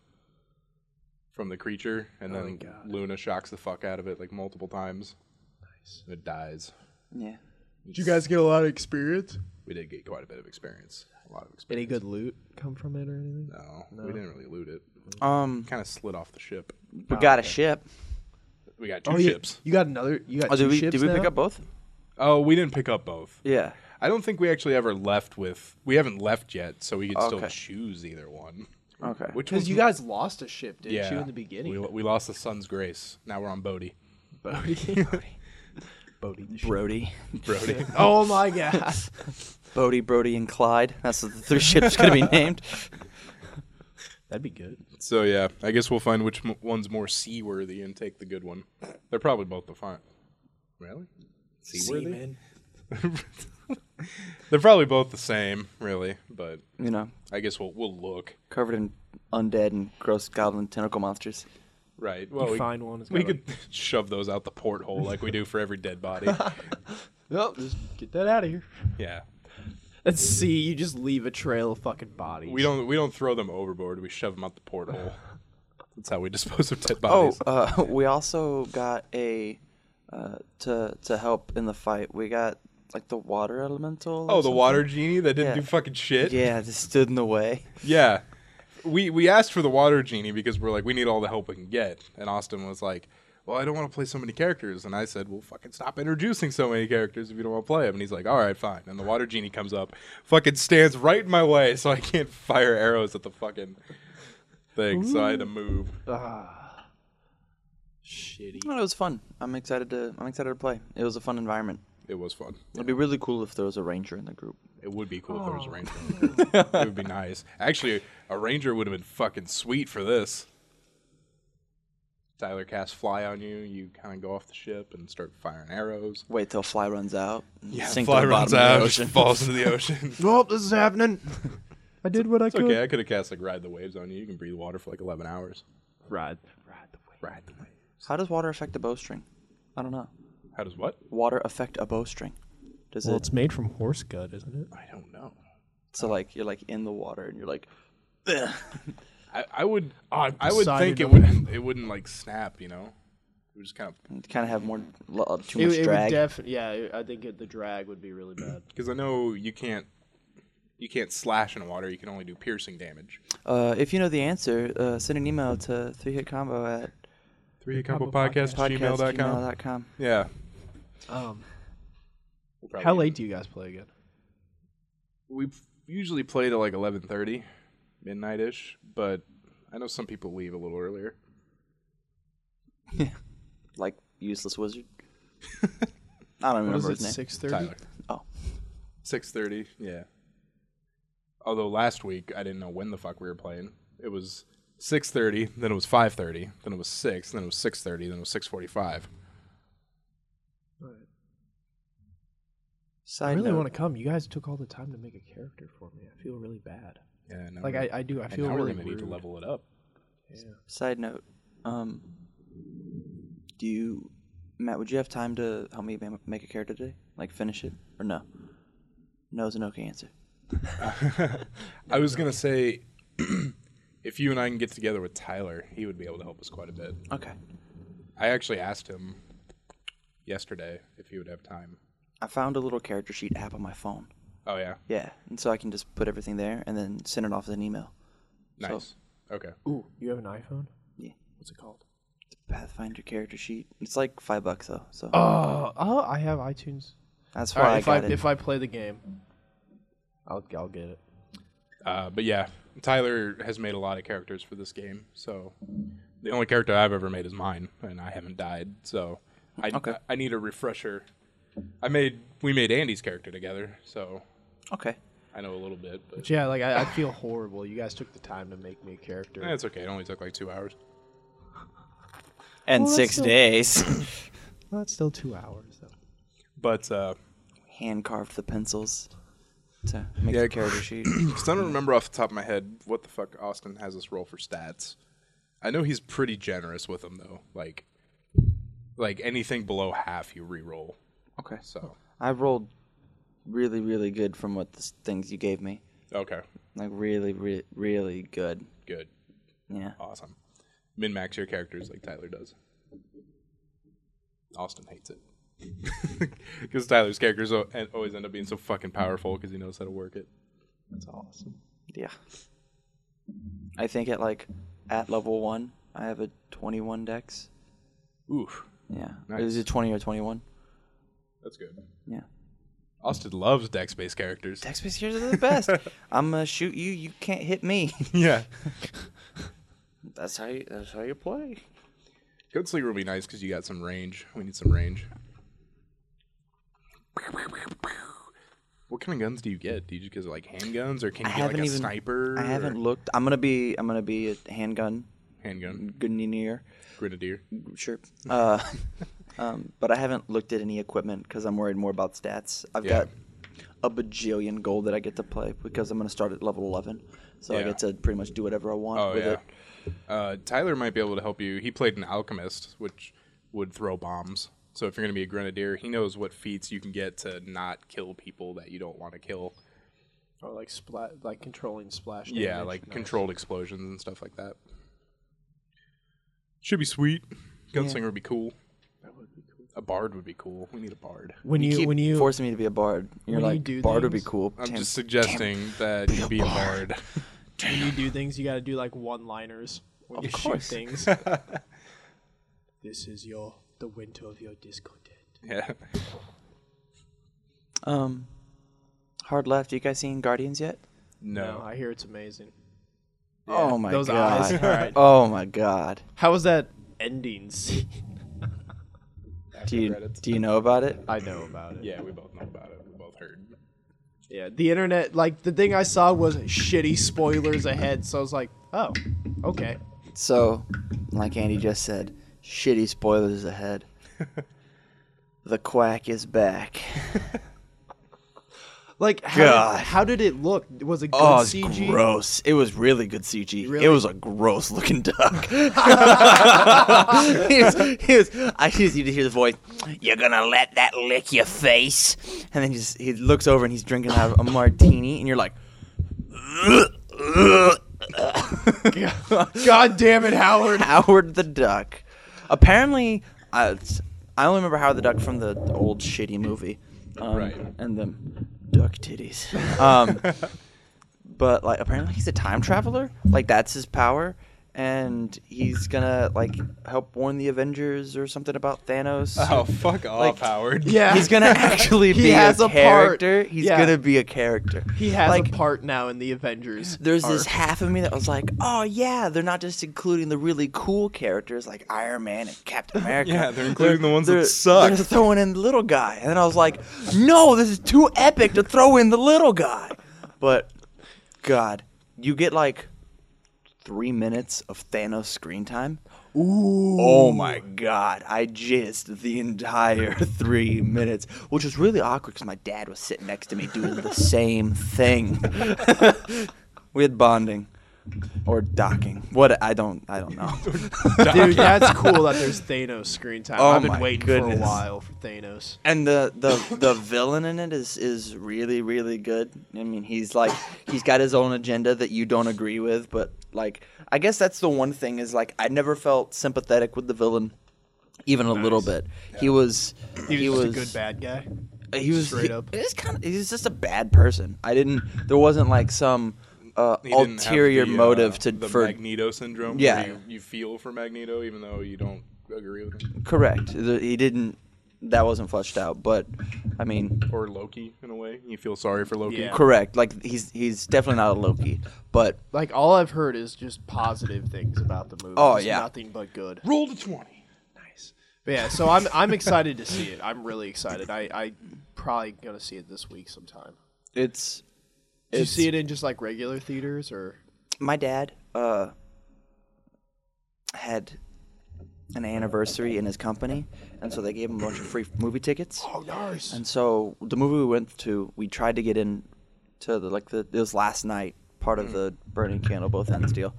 [SPEAKER 1] creature, and then
[SPEAKER 4] God.
[SPEAKER 1] Luna shocks the fuck out of it like multiple times.
[SPEAKER 4] Nice.
[SPEAKER 1] It dies.
[SPEAKER 3] Yeah.
[SPEAKER 4] Did you guys get a lot of experience?
[SPEAKER 1] We did get quite a bit of experience. A lot of experience.
[SPEAKER 4] Any good loot come from it or anything?
[SPEAKER 1] No, we didn't really loot it.
[SPEAKER 3] Um,
[SPEAKER 1] Kind of slid off the ship.
[SPEAKER 3] we got a ship.
[SPEAKER 1] We got two ships.
[SPEAKER 4] You got another. You got
[SPEAKER 3] Oh,
[SPEAKER 4] two
[SPEAKER 3] did
[SPEAKER 4] ships
[SPEAKER 3] we pick
[SPEAKER 4] now?
[SPEAKER 3] up both?
[SPEAKER 1] Oh, we didn't pick up both.
[SPEAKER 3] Yeah.
[SPEAKER 1] I don't think we actually ever left with. We haven't left yet, so we could still
[SPEAKER 3] Okay.
[SPEAKER 1] choose either one.
[SPEAKER 3] Okay.
[SPEAKER 1] Which
[SPEAKER 4] Because
[SPEAKER 1] one's
[SPEAKER 4] you guys lost a ship, didn't
[SPEAKER 1] yeah,
[SPEAKER 4] you, in the beginning?
[SPEAKER 1] we lost the Sun's Grace. Now we're on Bodhi.
[SPEAKER 4] Bodhi. Bodhi.
[SPEAKER 3] Brody.
[SPEAKER 1] Brody.
[SPEAKER 4] Oh my god.
[SPEAKER 3] Bodie, Brody, and Clyde. That's what the 3 ships going to be named.
[SPEAKER 4] That'd be good.
[SPEAKER 1] So yeah, I guess we'll find which one's more seaworthy and take the good one. They're probably both the fine. Really? Seaworthy? They're probably both the same, really. But
[SPEAKER 3] You know,
[SPEAKER 1] I guess we'll look.
[SPEAKER 3] covered in undead and gross goblin tentacle monsters.
[SPEAKER 1] Right. Well,
[SPEAKER 4] You find one. It's
[SPEAKER 1] we
[SPEAKER 4] got
[SPEAKER 1] could shove those out the porthole like we do for every dead body.
[SPEAKER 4] Nope, just get that out of here.
[SPEAKER 1] Yeah.
[SPEAKER 4] Let's see. You just leave a trail of fucking bodies.
[SPEAKER 1] We don't throw them overboard. We shove them out the porthole. That's how we dispose of dead
[SPEAKER 3] Oh,
[SPEAKER 1] bodies.
[SPEAKER 3] we also got a to help in the fight. We got like the water elemental. or
[SPEAKER 1] Oh, the
[SPEAKER 3] something.
[SPEAKER 1] water genie that didn't
[SPEAKER 3] Yeah.
[SPEAKER 1] do fucking shit?
[SPEAKER 3] Yeah, just stood in the way.
[SPEAKER 1] Yeah. We asked for the water genie because we're like, we need all the help we can get. And Austin was like, well, I don't want to play so many characters. And I said, well, fucking stop introducing so many characters if you don't want to play them. And he's like, all right, fine. And the water genie comes up, fucking stands right in my way so I can't fire arrows at the fucking thing. So I had to move.
[SPEAKER 4] Shitty.
[SPEAKER 3] No, it was fun. I'm excited to play. It was a fun environment.
[SPEAKER 1] It was fun.
[SPEAKER 3] It'd be really cool if there was a ranger in the group.
[SPEAKER 1] It would be cool if there was a ranger. It would be nice. Actually, a ranger would have been fucking sweet for this. Tyler casts fly on you. You kind of go off the ship and start firing arrows.
[SPEAKER 3] Wait till fly runs out. and
[SPEAKER 1] Yeah,
[SPEAKER 3] sink
[SPEAKER 1] fly
[SPEAKER 3] to the
[SPEAKER 1] runs
[SPEAKER 3] bottom of
[SPEAKER 1] out,
[SPEAKER 3] the
[SPEAKER 1] just
[SPEAKER 3] ocean.
[SPEAKER 1] falls into the ocean.
[SPEAKER 4] Well, this is happening. I did what I
[SPEAKER 1] It's
[SPEAKER 4] could.
[SPEAKER 1] okay. I could have cast like ride the waves on you. You can breathe water for like 11 hours.
[SPEAKER 4] Ride the wave.
[SPEAKER 1] Ride the waves.
[SPEAKER 3] How does water affect a bowstring? I don't know.
[SPEAKER 1] How does what?
[SPEAKER 3] Water affect a bowstring? Does
[SPEAKER 4] Well,
[SPEAKER 3] it?
[SPEAKER 4] it's made from horse gut, isn't it?
[SPEAKER 1] I don't know.
[SPEAKER 3] So like you're like in the water and you're like,
[SPEAKER 1] I would
[SPEAKER 4] I've
[SPEAKER 1] I would think
[SPEAKER 4] decided
[SPEAKER 1] it wouldn't like snap. You know, it would just kind of
[SPEAKER 3] kind of have more too
[SPEAKER 4] It
[SPEAKER 3] much
[SPEAKER 4] would
[SPEAKER 3] drag.
[SPEAKER 4] yeah, I think the drag would be really bad.
[SPEAKER 1] because I know you can't slash in water. You can only do piercing damage.
[SPEAKER 3] If you know the answer, send an email to 3hitcombo at
[SPEAKER 1] 3hitcombopodcast@gmail.com.
[SPEAKER 3] podcast@gmail.com.
[SPEAKER 1] Yeah. We'll probably
[SPEAKER 4] How
[SPEAKER 1] get-
[SPEAKER 4] late do you guys play again?
[SPEAKER 1] We've usually played at like 11:30, midnight-ish, but I know some people leave a little earlier.
[SPEAKER 3] Like useless wizard. I don't
[SPEAKER 4] What
[SPEAKER 3] remember
[SPEAKER 4] is
[SPEAKER 3] his
[SPEAKER 4] it?
[SPEAKER 3] name.
[SPEAKER 4] 6:30.
[SPEAKER 1] Tyler.
[SPEAKER 3] Oh.
[SPEAKER 1] 6:30, yeah. Although last week I didn't know when the fuck we were playing. It was 6:30, then it was 5:30, then it was 6, then it was 6:30, then it was 6:45.
[SPEAKER 4] I
[SPEAKER 3] Side
[SPEAKER 4] really
[SPEAKER 3] note,
[SPEAKER 4] want to come. You guys took all the time to make a character for me. I feel really bad.
[SPEAKER 1] Yeah, no,
[SPEAKER 4] Like I do. I
[SPEAKER 1] and
[SPEAKER 4] feel
[SPEAKER 1] now
[SPEAKER 4] really
[SPEAKER 1] we're gonna need to
[SPEAKER 4] rude.
[SPEAKER 1] level it up.
[SPEAKER 4] Yeah.
[SPEAKER 3] Side note, do you, Matt? Would you have time to help me make a character today? Like finish it or no? No is an okay answer.
[SPEAKER 1] I was gonna say, if you and I can get together with Tyler, he would be able to help us quite a bit.
[SPEAKER 3] Okay.
[SPEAKER 1] I actually asked him yesterday if he would have time.
[SPEAKER 3] I found a little character sheet app on my phone.
[SPEAKER 1] Oh yeah,
[SPEAKER 3] Yeah, and so I can just put everything there and then send it off as an email.
[SPEAKER 1] nice. Okay.
[SPEAKER 4] Ooh, you have an iPhone?
[SPEAKER 3] Yeah.
[SPEAKER 4] What's it called?
[SPEAKER 3] Pathfinder character sheet. It's like $5 though, so
[SPEAKER 4] Oh, I have iTunes.
[SPEAKER 3] that's
[SPEAKER 4] All
[SPEAKER 3] why
[SPEAKER 4] right,
[SPEAKER 3] I got it.
[SPEAKER 4] if I play the game, I'll get it.
[SPEAKER 1] But yeah, Tyler has made a lot of characters for this game, so the only character I've ever made is mine, and I haven't died, so I need a refresher. We made Andy's character together, so
[SPEAKER 3] Okay.
[SPEAKER 1] I know a little bit, but
[SPEAKER 4] But yeah, like I feel horrible. You guys took the time to make me a character.
[SPEAKER 1] it's okay. It only took like 2 hours.
[SPEAKER 3] And
[SPEAKER 4] Well, that's
[SPEAKER 3] 6
[SPEAKER 4] still-
[SPEAKER 3] days.
[SPEAKER 4] Well, that's still 2 hours though.
[SPEAKER 1] But
[SPEAKER 3] Hand carved the pencils to make
[SPEAKER 1] Yeah,
[SPEAKER 3] the character sheet.
[SPEAKER 1] because I don't remember off the top of my head what the fuck Austin has us roll for stats. I know he's pretty generous with them though. Like anything below half, you re-roll.
[SPEAKER 3] Okay.
[SPEAKER 1] So
[SPEAKER 3] I rolled really, really good from what the things you gave me.
[SPEAKER 1] okay,
[SPEAKER 3] Like really, really good.
[SPEAKER 1] good,
[SPEAKER 3] Yeah.
[SPEAKER 1] awesome. Min-max your characters like Tyler does. Austin hates it because Tyler's characters always end up being so fucking powerful because he knows how to work it.
[SPEAKER 4] That's awesome.
[SPEAKER 3] Yeah. I think at level 1, I have a 21 dex.
[SPEAKER 1] Oof,
[SPEAKER 3] Yeah.
[SPEAKER 1] Nice.
[SPEAKER 3] Is it 20 or 21?
[SPEAKER 1] that's good.
[SPEAKER 3] Yeah.
[SPEAKER 1] Austin loves dex-based characters.
[SPEAKER 3] Dex-based characters are the best. I'm gonna shoot you. You can't hit me.
[SPEAKER 1] Yeah.
[SPEAKER 3] That's how you play.
[SPEAKER 1] Gunslinger will be nice because you got some range. We need some range. What kind of guns do you get? Do you just get like handguns, or can you get like a sniper?
[SPEAKER 3] I haven't looked. I'm gonna be a handgun.
[SPEAKER 1] Handgun.
[SPEAKER 3] Grenadier.
[SPEAKER 1] Grenadier.
[SPEAKER 3] Sure. But I haven't looked at any equipment because I'm worried more about stats. I've got a bajillion gold that I get to play because I'm going to start at level 11. So I get to pretty much do whatever I want with it.
[SPEAKER 1] Tyler might be able to help you. He played an alchemist, which would throw bombs. So if you're going to be a grenadier, he knows what feats you can get to not kill people that you don't want to kill.
[SPEAKER 4] Or like controlling splash damage.
[SPEAKER 1] Yeah, like controlled explosions and stuff like that. Should be sweet. Gunslinger would be cool. That would be cool. A bard would be cool. We need a bard.
[SPEAKER 3] When you forcing me to be a bard, you're like, bard would be cool.
[SPEAKER 1] I'm just suggesting that you be a bard.
[SPEAKER 4] When you do things, you got to do like one-liners when you shoot things. This is the winter of your discontent.
[SPEAKER 1] Yeah.
[SPEAKER 3] Hard left. You guys seen Guardians yet?
[SPEAKER 1] No.
[SPEAKER 4] I hear it's amazing.
[SPEAKER 3] Yeah, oh my
[SPEAKER 4] those
[SPEAKER 3] god.
[SPEAKER 4] Eyes. All right.
[SPEAKER 3] Oh my god.
[SPEAKER 4] How was that ending scene?
[SPEAKER 3] Do you know about it?
[SPEAKER 4] I know about it.
[SPEAKER 1] Yeah, we both know about it. We both heard.
[SPEAKER 4] Yeah, the internet, like, the thing I saw was shitty spoilers ahead, so I was like, oh, okay.
[SPEAKER 3] So, like Andy just said, shitty spoilers ahead. The Quack is back.
[SPEAKER 4] Like, how did it look? Was it good CG?
[SPEAKER 3] Gross. It was really good CG.
[SPEAKER 4] Really?
[SPEAKER 3] It was a gross looking duck. I just need to hear the voice. You're gonna let that lick your face, and then he looks over and he's drinking out of a martini, and you're like,
[SPEAKER 4] God damn it, Howard!
[SPEAKER 3] Howard the Duck. Apparently, I only remember Howard the Duck from the old shitty movie,
[SPEAKER 1] Right.
[SPEAKER 3] And the duck titties. But like apparently he's a time traveler. Like that's his power, and he's gonna like help warn the Avengers or something about Thanos.
[SPEAKER 1] Oh, fuck off, Howard.
[SPEAKER 4] Yeah,
[SPEAKER 3] he's gonna actually be a character. He's gonna be a character.
[SPEAKER 4] He has
[SPEAKER 3] like,
[SPEAKER 4] a part now in the Avengers.
[SPEAKER 3] There's this half of me that was like, oh yeah, they're not just including the really cool characters like Iron Man and Captain America.
[SPEAKER 1] Yeah, they're including the ones that suck.
[SPEAKER 3] They're throwing in the little guy. And then I was like, no, this is too epic to throw in the little guy. But, God, you get like 3 minutes of Thanos screen time. Ooh. Oh my God. I jizzed the entire 3 minutes, which was really awkward because my dad was sitting next to me doing the same thing. We had bonding. Or docking. What I don't know.
[SPEAKER 4] Dude, that's cool that there's Thanos screen time.
[SPEAKER 3] Oh
[SPEAKER 4] I've been
[SPEAKER 3] my
[SPEAKER 4] waiting
[SPEAKER 3] goodness.
[SPEAKER 4] for a while for Thanos.
[SPEAKER 3] And the villain in it is really, really good. I mean, he's got his own agenda that you don't agree with, but like I guess that's the one thing is like I never felt sympathetic with the villain even a little bit. Yeah. He was
[SPEAKER 4] just a good bad guy.
[SPEAKER 3] He was
[SPEAKER 4] straight up.
[SPEAKER 3] He's just a bad person. There wasn't like some ulterior motive for
[SPEAKER 1] Magneto syndrome.
[SPEAKER 3] Yeah,
[SPEAKER 1] where you feel for Magneto even though you don't agree with him.
[SPEAKER 3] Correct. He didn't. That wasn't fleshed out, but I mean,
[SPEAKER 1] or Loki in a way. You feel sorry for Loki.
[SPEAKER 3] Yeah. Correct. Like he's definitely not a Loki, but
[SPEAKER 4] like all I've heard is just positive things about the movie.
[SPEAKER 3] Oh
[SPEAKER 4] just
[SPEAKER 3] yeah,
[SPEAKER 4] nothing but good.
[SPEAKER 1] Roll the 20.
[SPEAKER 4] Nice. But yeah, so I'm excited to see it. I'm really excited. I probably gonna see it this week sometime. Did you see it in just like regular theaters or?
[SPEAKER 3] My dad had an anniversary in his company, and so they gave him a bunch of free movie tickets.
[SPEAKER 4] Oh, nice!
[SPEAKER 3] And so the movie we went to, we tried to get in to it was last night, part of the Burning Candle Both Ends deal.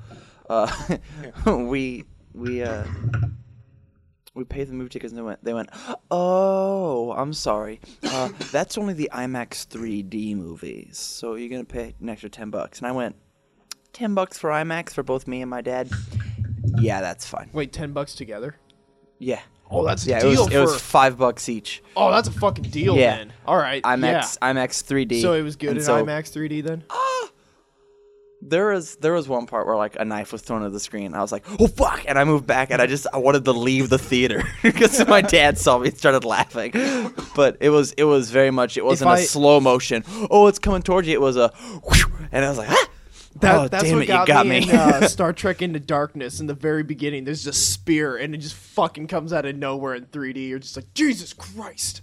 [SPEAKER 3] We paid the movie tickets, and they went, oh, I'm sorry. That's only the IMAX 3D movies, so you're going to pay an extra $10. And I went, $10 for IMAX for both me and my dad? Yeah, that's fine.
[SPEAKER 4] Wait, $10 together?
[SPEAKER 3] Yeah.
[SPEAKER 4] Oh, that's a deal.
[SPEAKER 3] It was $5 each.
[SPEAKER 4] Oh, that's a fucking deal,
[SPEAKER 3] yeah.
[SPEAKER 4] man. All right. IMAX 3D then?
[SPEAKER 3] So it was good in IMAX 3D then?
[SPEAKER 4] So,
[SPEAKER 3] IMAX 3D. There was one part where like a knife was thrown at the screen. I was like, "Oh fuck!" and I moved back, and I wanted to leave the theater because my dad saw me and started laughing. But it was very much. It wasn't a slow motion. Oh, it's coming towards you. It was a, whoosh, and I was like, ah.
[SPEAKER 4] That's
[SPEAKER 3] damn
[SPEAKER 4] what
[SPEAKER 3] it, you got
[SPEAKER 4] me
[SPEAKER 3] me.
[SPEAKER 4] in Star Trek Into Darkness. In the very beginning, there's a spear, and it just fucking comes out of nowhere in 3D. You're just like, Jesus Christ.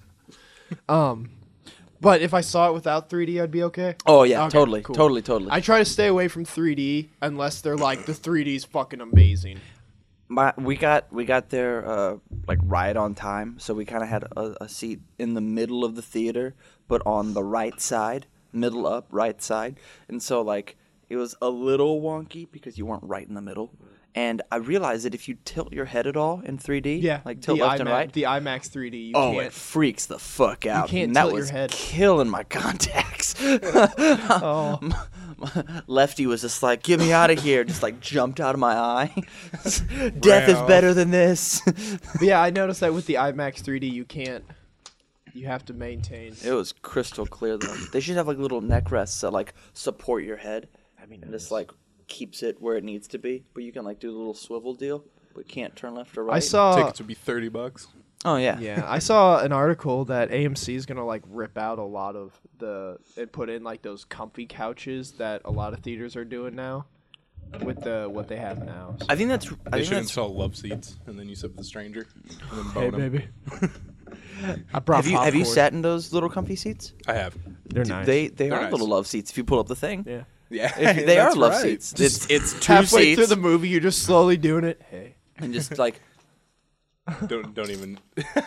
[SPEAKER 4] But if I saw it without 3D, I'd be okay.
[SPEAKER 3] Oh yeah,
[SPEAKER 4] Okay,
[SPEAKER 3] totally,
[SPEAKER 4] cool.
[SPEAKER 3] totally.
[SPEAKER 4] I try to stay away from 3D unless they're like the 3D's fucking amazing.
[SPEAKER 3] We got there like right on time, so we kind of had a seat in the middle of the theater, but on the right side, middle up, right side, and so like it was a little wonky because you weren't right in the middle. And I realized that if you tilt your head at all in 3D, like tilt left and right,
[SPEAKER 4] the IMAX 3D,
[SPEAKER 3] it freaks the fuck out.
[SPEAKER 4] can't
[SPEAKER 3] and that
[SPEAKER 4] tilt your
[SPEAKER 3] was
[SPEAKER 4] head.
[SPEAKER 3] killing my contacts.
[SPEAKER 4] Oh.
[SPEAKER 3] Lefty was just like, "Get me out of here!" Just like jumped out of my eye. Death is better than this.
[SPEAKER 4] But yeah, I noticed that with the IMAX 3D, you have to maintain.
[SPEAKER 3] It was crystal clear though. They should have like little neck rests that like support your head. And just like keeps it where it needs to be, but you can like do the little swivel deal, but can't turn left or right.
[SPEAKER 4] I saw
[SPEAKER 1] Tickets would be $30.
[SPEAKER 3] Oh yeah.
[SPEAKER 4] Yeah, I saw an article that AMC is gonna like rip out a lot of and put in like those comfy couches that a lot of theaters are doing now with what they have now. So.
[SPEAKER 3] I think
[SPEAKER 1] They should
[SPEAKER 3] that's
[SPEAKER 1] install love seats, and then you sit with the stranger, and then bone 'em.
[SPEAKER 4] baby. I brought
[SPEAKER 3] have you
[SPEAKER 4] popcorn.
[SPEAKER 3] sat in those little comfy seats?
[SPEAKER 1] I have.
[SPEAKER 4] They're nice.
[SPEAKER 3] They
[SPEAKER 1] They're
[SPEAKER 3] are
[SPEAKER 1] nice.
[SPEAKER 3] little love seats if you pull up the thing.
[SPEAKER 4] Yeah.
[SPEAKER 1] Yeah,
[SPEAKER 3] They are
[SPEAKER 1] that's
[SPEAKER 3] love
[SPEAKER 1] right.
[SPEAKER 3] seats. It's two
[SPEAKER 4] Halfway
[SPEAKER 3] seats
[SPEAKER 4] through the movie, you're just slowly doing it. Hey.
[SPEAKER 3] and just like
[SPEAKER 1] Don't even.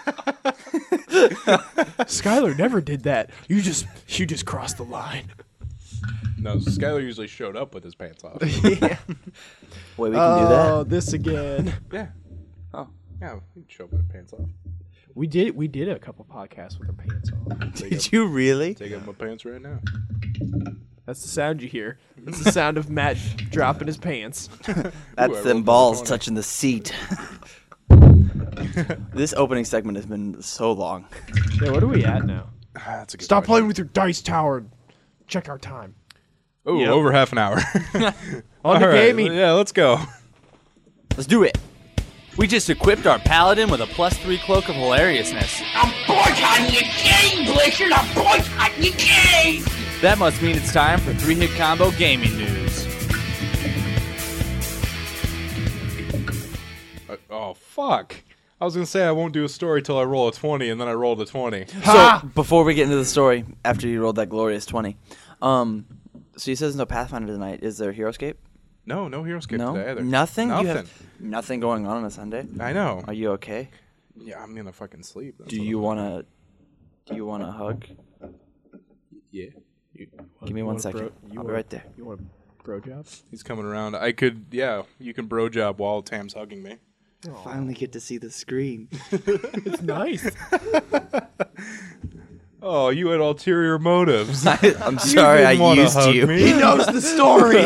[SPEAKER 4] Skylar never did that. You just crossed the line.
[SPEAKER 1] No, Skylar usually showed up with his pants off.
[SPEAKER 4] Yeah.
[SPEAKER 3] wait, we can do that.
[SPEAKER 4] Oh, this again.
[SPEAKER 1] Yeah.
[SPEAKER 3] Oh.
[SPEAKER 1] Yeah, we can show up with our pants off.
[SPEAKER 4] We did a couple podcasts with our pants on.
[SPEAKER 3] Did you really?
[SPEAKER 1] Take off my pants right now.
[SPEAKER 4] That's the sound you hear. That's the sound of Matt dropping his pants.
[SPEAKER 3] That's
[SPEAKER 1] I
[SPEAKER 3] them
[SPEAKER 1] rolled
[SPEAKER 3] balls
[SPEAKER 1] the corner.
[SPEAKER 3] touching the seat. This opening segment has been so long.
[SPEAKER 4] Yeah, what are we at now?
[SPEAKER 1] That's a good
[SPEAKER 4] Stop
[SPEAKER 1] question.
[SPEAKER 4] playing with your dice tower. And check our time.
[SPEAKER 1] Oh,
[SPEAKER 4] Yep.
[SPEAKER 1] over half an hour.
[SPEAKER 4] On the
[SPEAKER 1] All right,
[SPEAKER 4] gaming.
[SPEAKER 1] Yeah, let's go.
[SPEAKER 3] Let's do it.
[SPEAKER 5] We just equipped our paladin with a +3 cloak of hilariousness.
[SPEAKER 6] I'm boycotting your game, Blizzard! I'm boycotting your game!
[SPEAKER 5] That must mean it's time for 3-Hit Combo Gaming News.
[SPEAKER 1] Oh, fuck. I was going to say I won't do a story till I roll a 20, and then I rolled a 20.
[SPEAKER 3] So before we get into the story, after you rolled that glorious 20, so he says no Pathfinder tonight. Is there HeroScape?
[SPEAKER 1] No HeroScape
[SPEAKER 3] No,
[SPEAKER 1] today either.
[SPEAKER 3] nothing.
[SPEAKER 1] Nothing.
[SPEAKER 3] You have nothing going on a Sunday.
[SPEAKER 1] I know.
[SPEAKER 3] Are you okay?
[SPEAKER 1] Yeah, I'm going to fucking sleep. That's
[SPEAKER 3] Do
[SPEAKER 1] what
[SPEAKER 3] you
[SPEAKER 1] I'm-
[SPEAKER 3] wanna? Do you want a hug?
[SPEAKER 1] Yeah.
[SPEAKER 3] Give me 1 second. I'll be right there.
[SPEAKER 4] You want a bro job?
[SPEAKER 1] He's coming around. I could, yeah, you can bro job while Tam's hugging me.
[SPEAKER 3] Finally get to see the screen.
[SPEAKER 4] It's nice.
[SPEAKER 1] Oh, you had ulterior motives.
[SPEAKER 3] I'm sorry I
[SPEAKER 1] didn't wanna
[SPEAKER 3] used
[SPEAKER 1] hug
[SPEAKER 3] you.
[SPEAKER 1] me.
[SPEAKER 4] He knows the story.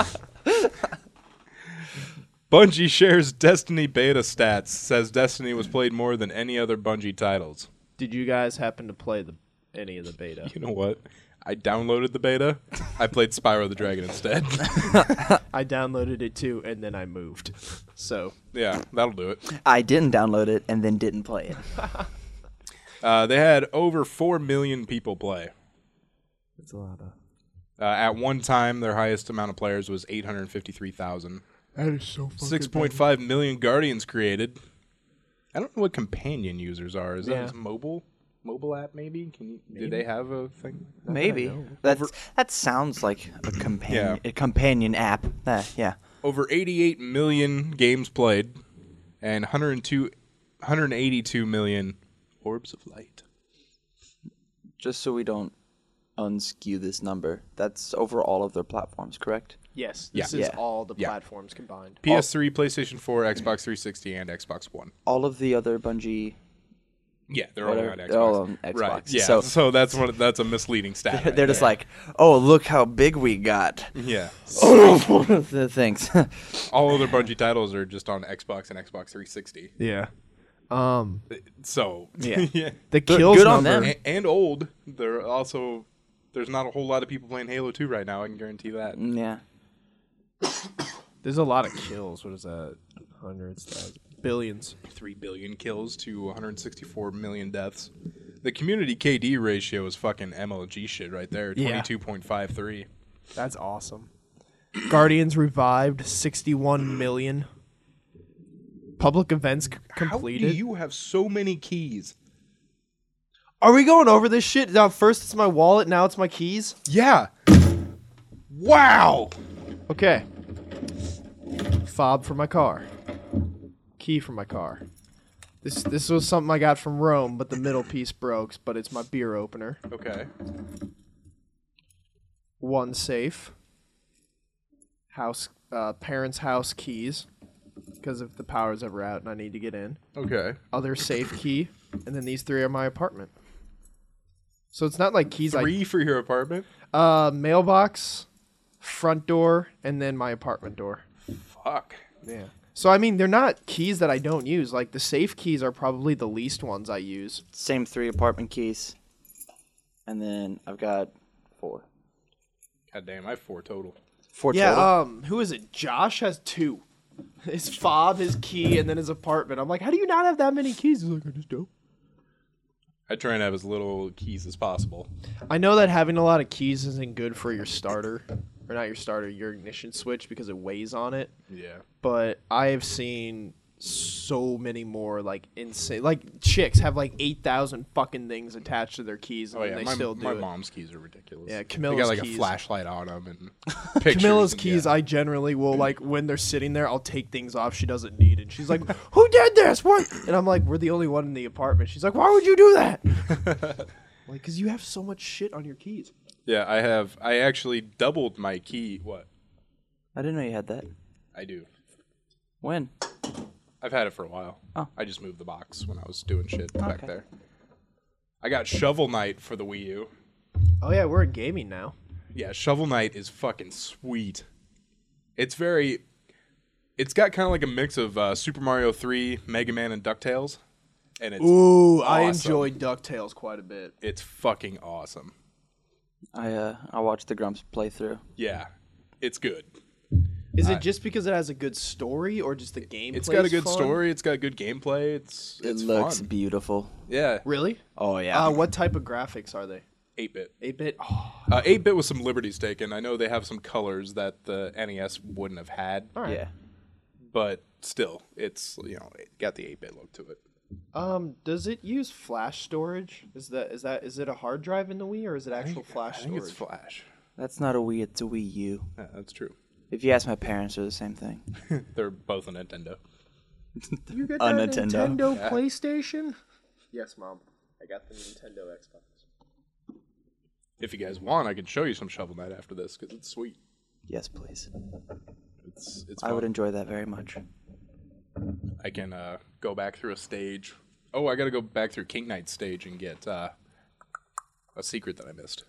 [SPEAKER 1] Bungie shares Destiny beta stats. Says Destiny was played more than any other Bungie titles.
[SPEAKER 4] Did you guys happen to play any of the beta?
[SPEAKER 1] You know what? I downloaded the beta. I played Spyro the Dragon instead.
[SPEAKER 4] I downloaded it too, and then I moved. So
[SPEAKER 1] Yeah, that'll do it.
[SPEAKER 3] I didn't download it and then didn't play it.
[SPEAKER 1] They had over 4 million people play.
[SPEAKER 4] it's a lot of.
[SPEAKER 1] At one time, their highest amount of players was 853,000.
[SPEAKER 4] That is so fucking
[SPEAKER 1] 6.5 million Guardians created. I don't know what companion users are. Is
[SPEAKER 4] Yeah.
[SPEAKER 1] that mobile app? Maybe? Do they have a thing?
[SPEAKER 3] Maybe that sounds like a companion app. Yeah.
[SPEAKER 1] Over 88 million games played, and 182 million orbs of light.
[SPEAKER 3] Just so we don't unskew this number, that's over all of their platforms, correct?
[SPEAKER 4] Yes,
[SPEAKER 1] Yeah.
[SPEAKER 4] this is
[SPEAKER 3] Yeah.
[SPEAKER 4] all the
[SPEAKER 1] Yeah.
[SPEAKER 4] platforms combined.
[SPEAKER 1] PS3, PlayStation 4, Xbox 360, and Xbox One.
[SPEAKER 3] All of the other Bungie.
[SPEAKER 1] Yeah, they're all on Xbox.
[SPEAKER 3] They're all on Xbox.
[SPEAKER 1] Right. Yeah.
[SPEAKER 3] So-
[SPEAKER 1] So that's a misleading stat.
[SPEAKER 3] They're just like, oh, look how big we got.
[SPEAKER 1] yeah.
[SPEAKER 3] The things.
[SPEAKER 1] All other Bungie titles are just on Xbox and Xbox 360.
[SPEAKER 4] Yeah.
[SPEAKER 1] So
[SPEAKER 3] Yeah.
[SPEAKER 4] The kills
[SPEAKER 3] good on
[SPEAKER 4] number.
[SPEAKER 3] them.
[SPEAKER 1] and old. There's not a whole lot of people playing Halo 2 right now. I can guarantee that.
[SPEAKER 3] Yeah.
[SPEAKER 4] There's a lot of kills. What is that? Hundreds, thousands, billions.
[SPEAKER 1] 3 billion kills to 164 million deaths. The community KD ratio is fucking MLG shit right there.
[SPEAKER 4] Yeah.
[SPEAKER 1] 22.53.
[SPEAKER 4] That's awesome. Guardians revived 61 million. Public events completed.
[SPEAKER 1] How do you have so many keys?
[SPEAKER 4] Are we going over this shit? Now, first it's my wallet, now it's my keys?
[SPEAKER 1] Yeah. Wow.
[SPEAKER 4] Okay. Fob for my car. Key for my car. This was something I got from Rome, but the middle piece broke, but it's my beer opener.
[SPEAKER 1] Okay.
[SPEAKER 4] One safe. House, parents' house keys, because if the power's ever out and I need to get in.
[SPEAKER 1] Okay.
[SPEAKER 4] Other safe key, and then these 3 are my apartment. So it's not like keys
[SPEAKER 1] 3 for your apartment?
[SPEAKER 4] mailbox, front door, and then my apartment door.
[SPEAKER 1] Fuck.
[SPEAKER 4] Yeah. So I mean, they're not keys that I don't use. Like the safe keys are probably the least ones I use.
[SPEAKER 3] Same 3 apartment keys. And then I've got 4.
[SPEAKER 1] God damn, I have 4 total.
[SPEAKER 3] 4
[SPEAKER 4] Yeah.
[SPEAKER 3] total.
[SPEAKER 4] Who is it? Josh has 2. His fob, his key, and then his apartment. I'm like, how do you not have that many keys? He's like, I just don't.
[SPEAKER 1] I try and have as little keys as possible.
[SPEAKER 4] I know that having a lot of keys isn't good for your starter. Or not your starter, your ignition switch, because it weighs on it.
[SPEAKER 1] Yeah.
[SPEAKER 4] But I have seen so many more, like, insane. Like, chicks have, like, 8,000 fucking things attached to their keys, and
[SPEAKER 1] Oh yeah,
[SPEAKER 4] they
[SPEAKER 1] my,
[SPEAKER 4] still do
[SPEAKER 1] my
[SPEAKER 4] it.
[SPEAKER 1] mom's keys are ridiculous.
[SPEAKER 4] Yeah,
[SPEAKER 1] they
[SPEAKER 4] Camilla's
[SPEAKER 1] got like
[SPEAKER 4] keys.
[SPEAKER 1] a flashlight on them and pictures.
[SPEAKER 4] Camilla's
[SPEAKER 1] and,
[SPEAKER 4] keys,
[SPEAKER 1] yeah.
[SPEAKER 4] I generally will, like, when they're sitting there, I'll take things off she doesn't need. And she's like, who did this? What? And I'm like, we're the only one in the apartment. She's like, why would you do that? Like, because you have so much shit on your keys.
[SPEAKER 1] Yeah, I actually doubled my key. What?
[SPEAKER 3] I didn't know you had that.
[SPEAKER 1] I do.
[SPEAKER 3] When?
[SPEAKER 1] I've had it for a while.
[SPEAKER 3] Oh.
[SPEAKER 1] I just moved the box when I was doing shit back
[SPEAKER 3] Okay.
[SPEAKER 1] there. I got Shovel Knight for the Wii U.
[SPEAKER 4] Oh, yeah, we're in gaming now.
[SPEAKER 1] Yeah, Shovel Knight is fucking sweet. It's got kind of like a mix of Super Mario 3, Mega Man, and DuckTales. And it's
[SPEAKER 4] Ooh, I
[SPEAKER 1] awesome.
[SPEAKER 4] enjoyed DuckTales quite a bit.
[SPEAKER 1] It's fucking awesome.
[SPEAKER 3] I watched the Grumps playthrough.
[SPEAKER 1] Yeah, it's good.
[SPEAKER 4] Is it just because it has a good story, or just the gameplay?
[SPEAKER 1] It's got a good story. It's got good gameplay. It's
[SPEAKER 3] It looks
[SPEAKER 1] fun.
[SPEAKER 3] beautiful.
[SPEAKER 1] Yeah,
[SPEAKER 4] Really?
[SPEAKER 3] Oh yeah.
[SPEAKER 4] What type of graphics are they?
[SPEAKER 1] 8-bit.
[SPEAKER 4] 8-bit? Oh,
[SPEAKER 1] 8-bit with some liberties taken. I know they have some colors that the NES wouldn't have had,
[SPEAKER 4] all right.
[SPEAKER 3] Yeah.
[SPEAKER 1] but still, it's it got the 8-bit look to it.
[SPEAKER 4] Does it use flash storage? Is it a hard drive in the Wii, or is it actual flash
[SPEAKER 1] I think
[SPEAKER 4] storage?
[SPEAKER 1] it's Flash.
[SPEAKER 3] That's not a Wii. It's a Wii U.
[SPEAKER 1] Yeah, that's true.
[SPEAKER 3] If you ask my parents, they're the same thing.
[SPEAKER 1] They're both a Nintendo.
[SPEAKER 4] You get
[SPEAKER 3] A
[SPEAKER 4] that
[SPEAKER 3] Nintendo.
[SPEAKER 4] PlayStation? Yes, Mom. I got the Nintendo Xbox.
[SPEAKER 1] If you guys want, I can show you some Shovel Knight after this because it's sweet.
[SPEAKER 3] Yes, please.
[SPEAKER 1] It's
[SPEAKER 3] I would
[SPEAKER 1] fun.
[SPEAKER 3] enjoy that very much.
[SPEAKER 1] I can go back through a stage. Oh, I got to go back through King Knight's stage and get a secret that I missed.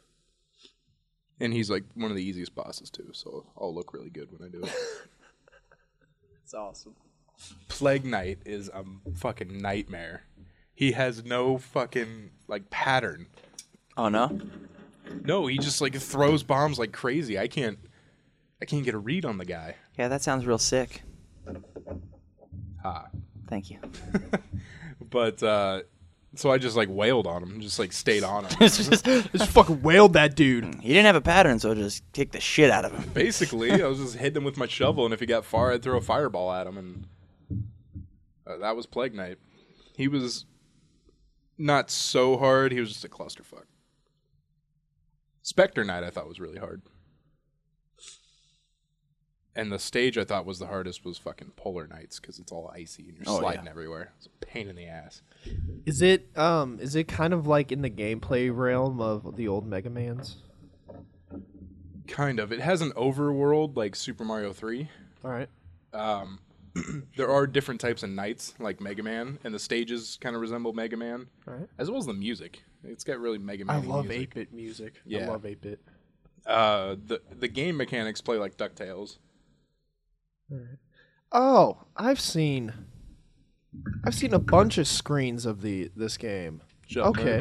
[SPEAKER 1] And he's like one of the easiest bosses too, so I'll look really good when I do it.
[SPEAKER 4] It's awesome.
[SPEAKER 1] Plague Knight is a fucking nightmare. He has no fucking like pattern.
[SPEAKER 3] Oh no.
[SPEAKER 1] No, he just like throws bombs like crazy. I can't get a read on the guy.
[SPEAKER 3] Yeah, that sounds real sick.
[SPEAKER 1] Ah.
[SPEAKER 3] Thank you.
[SPEAKER 1] But so I just like wailed on him, just like stayed on him.
[SPEAKER 4] Just fucking wailed that dude.
[SPEAKER 3] He didn't have a pattern, so just kick the shit out of him.
[SPEAKER 1] Basically, I was just hitting him with my shovel, and if he got far, I'd throw a fireball at him, and that was Plague Knight. He was not so hard. He was just a clusterfuck. Spectre Knight I thought was really hard. And the stage I thought was the hardest was fucking Polar Knights because it's all icy and you're
[SPEAKER 3] Oh,
[SPEAKER 1] sliding
[SPEAKER 3] yeah.
[SPEAKER 1] everywhere. It's a pain in the ass.
[SPEAKER 4] Is it kind of like in the gameplay realm of the old Mega Mans?
[SPEAKER 1] Kind of. It has an overworld like Super Mario 3.
[SPEAKER 4] All right.
[SPEAKER 1] There are different types of knights like Mega Man, and the stages kind of resemble Mega Man,
[SPEAKER 4] Right.
[SPEAKER 1] as well as the music. It's got really Mega
[SPEAKER 4] I
[SPEAKER 1] Man
[SPEAKER 4] love
[SPEAKER 1] music.
[SPEAKER 4] 8-bit music. I
[SPEAKER 1] Yeah.
[SPEAKER 4] love 8-bit.
[SPEAKER 1] The game mechanics play like DuckTales.
[SPEAKER 4] Oh, I've seen a bunch of screens of this game.
[SPEAKER 1] Shut
[SPEAKER 4] Okay.
[SPEAKER 1] up.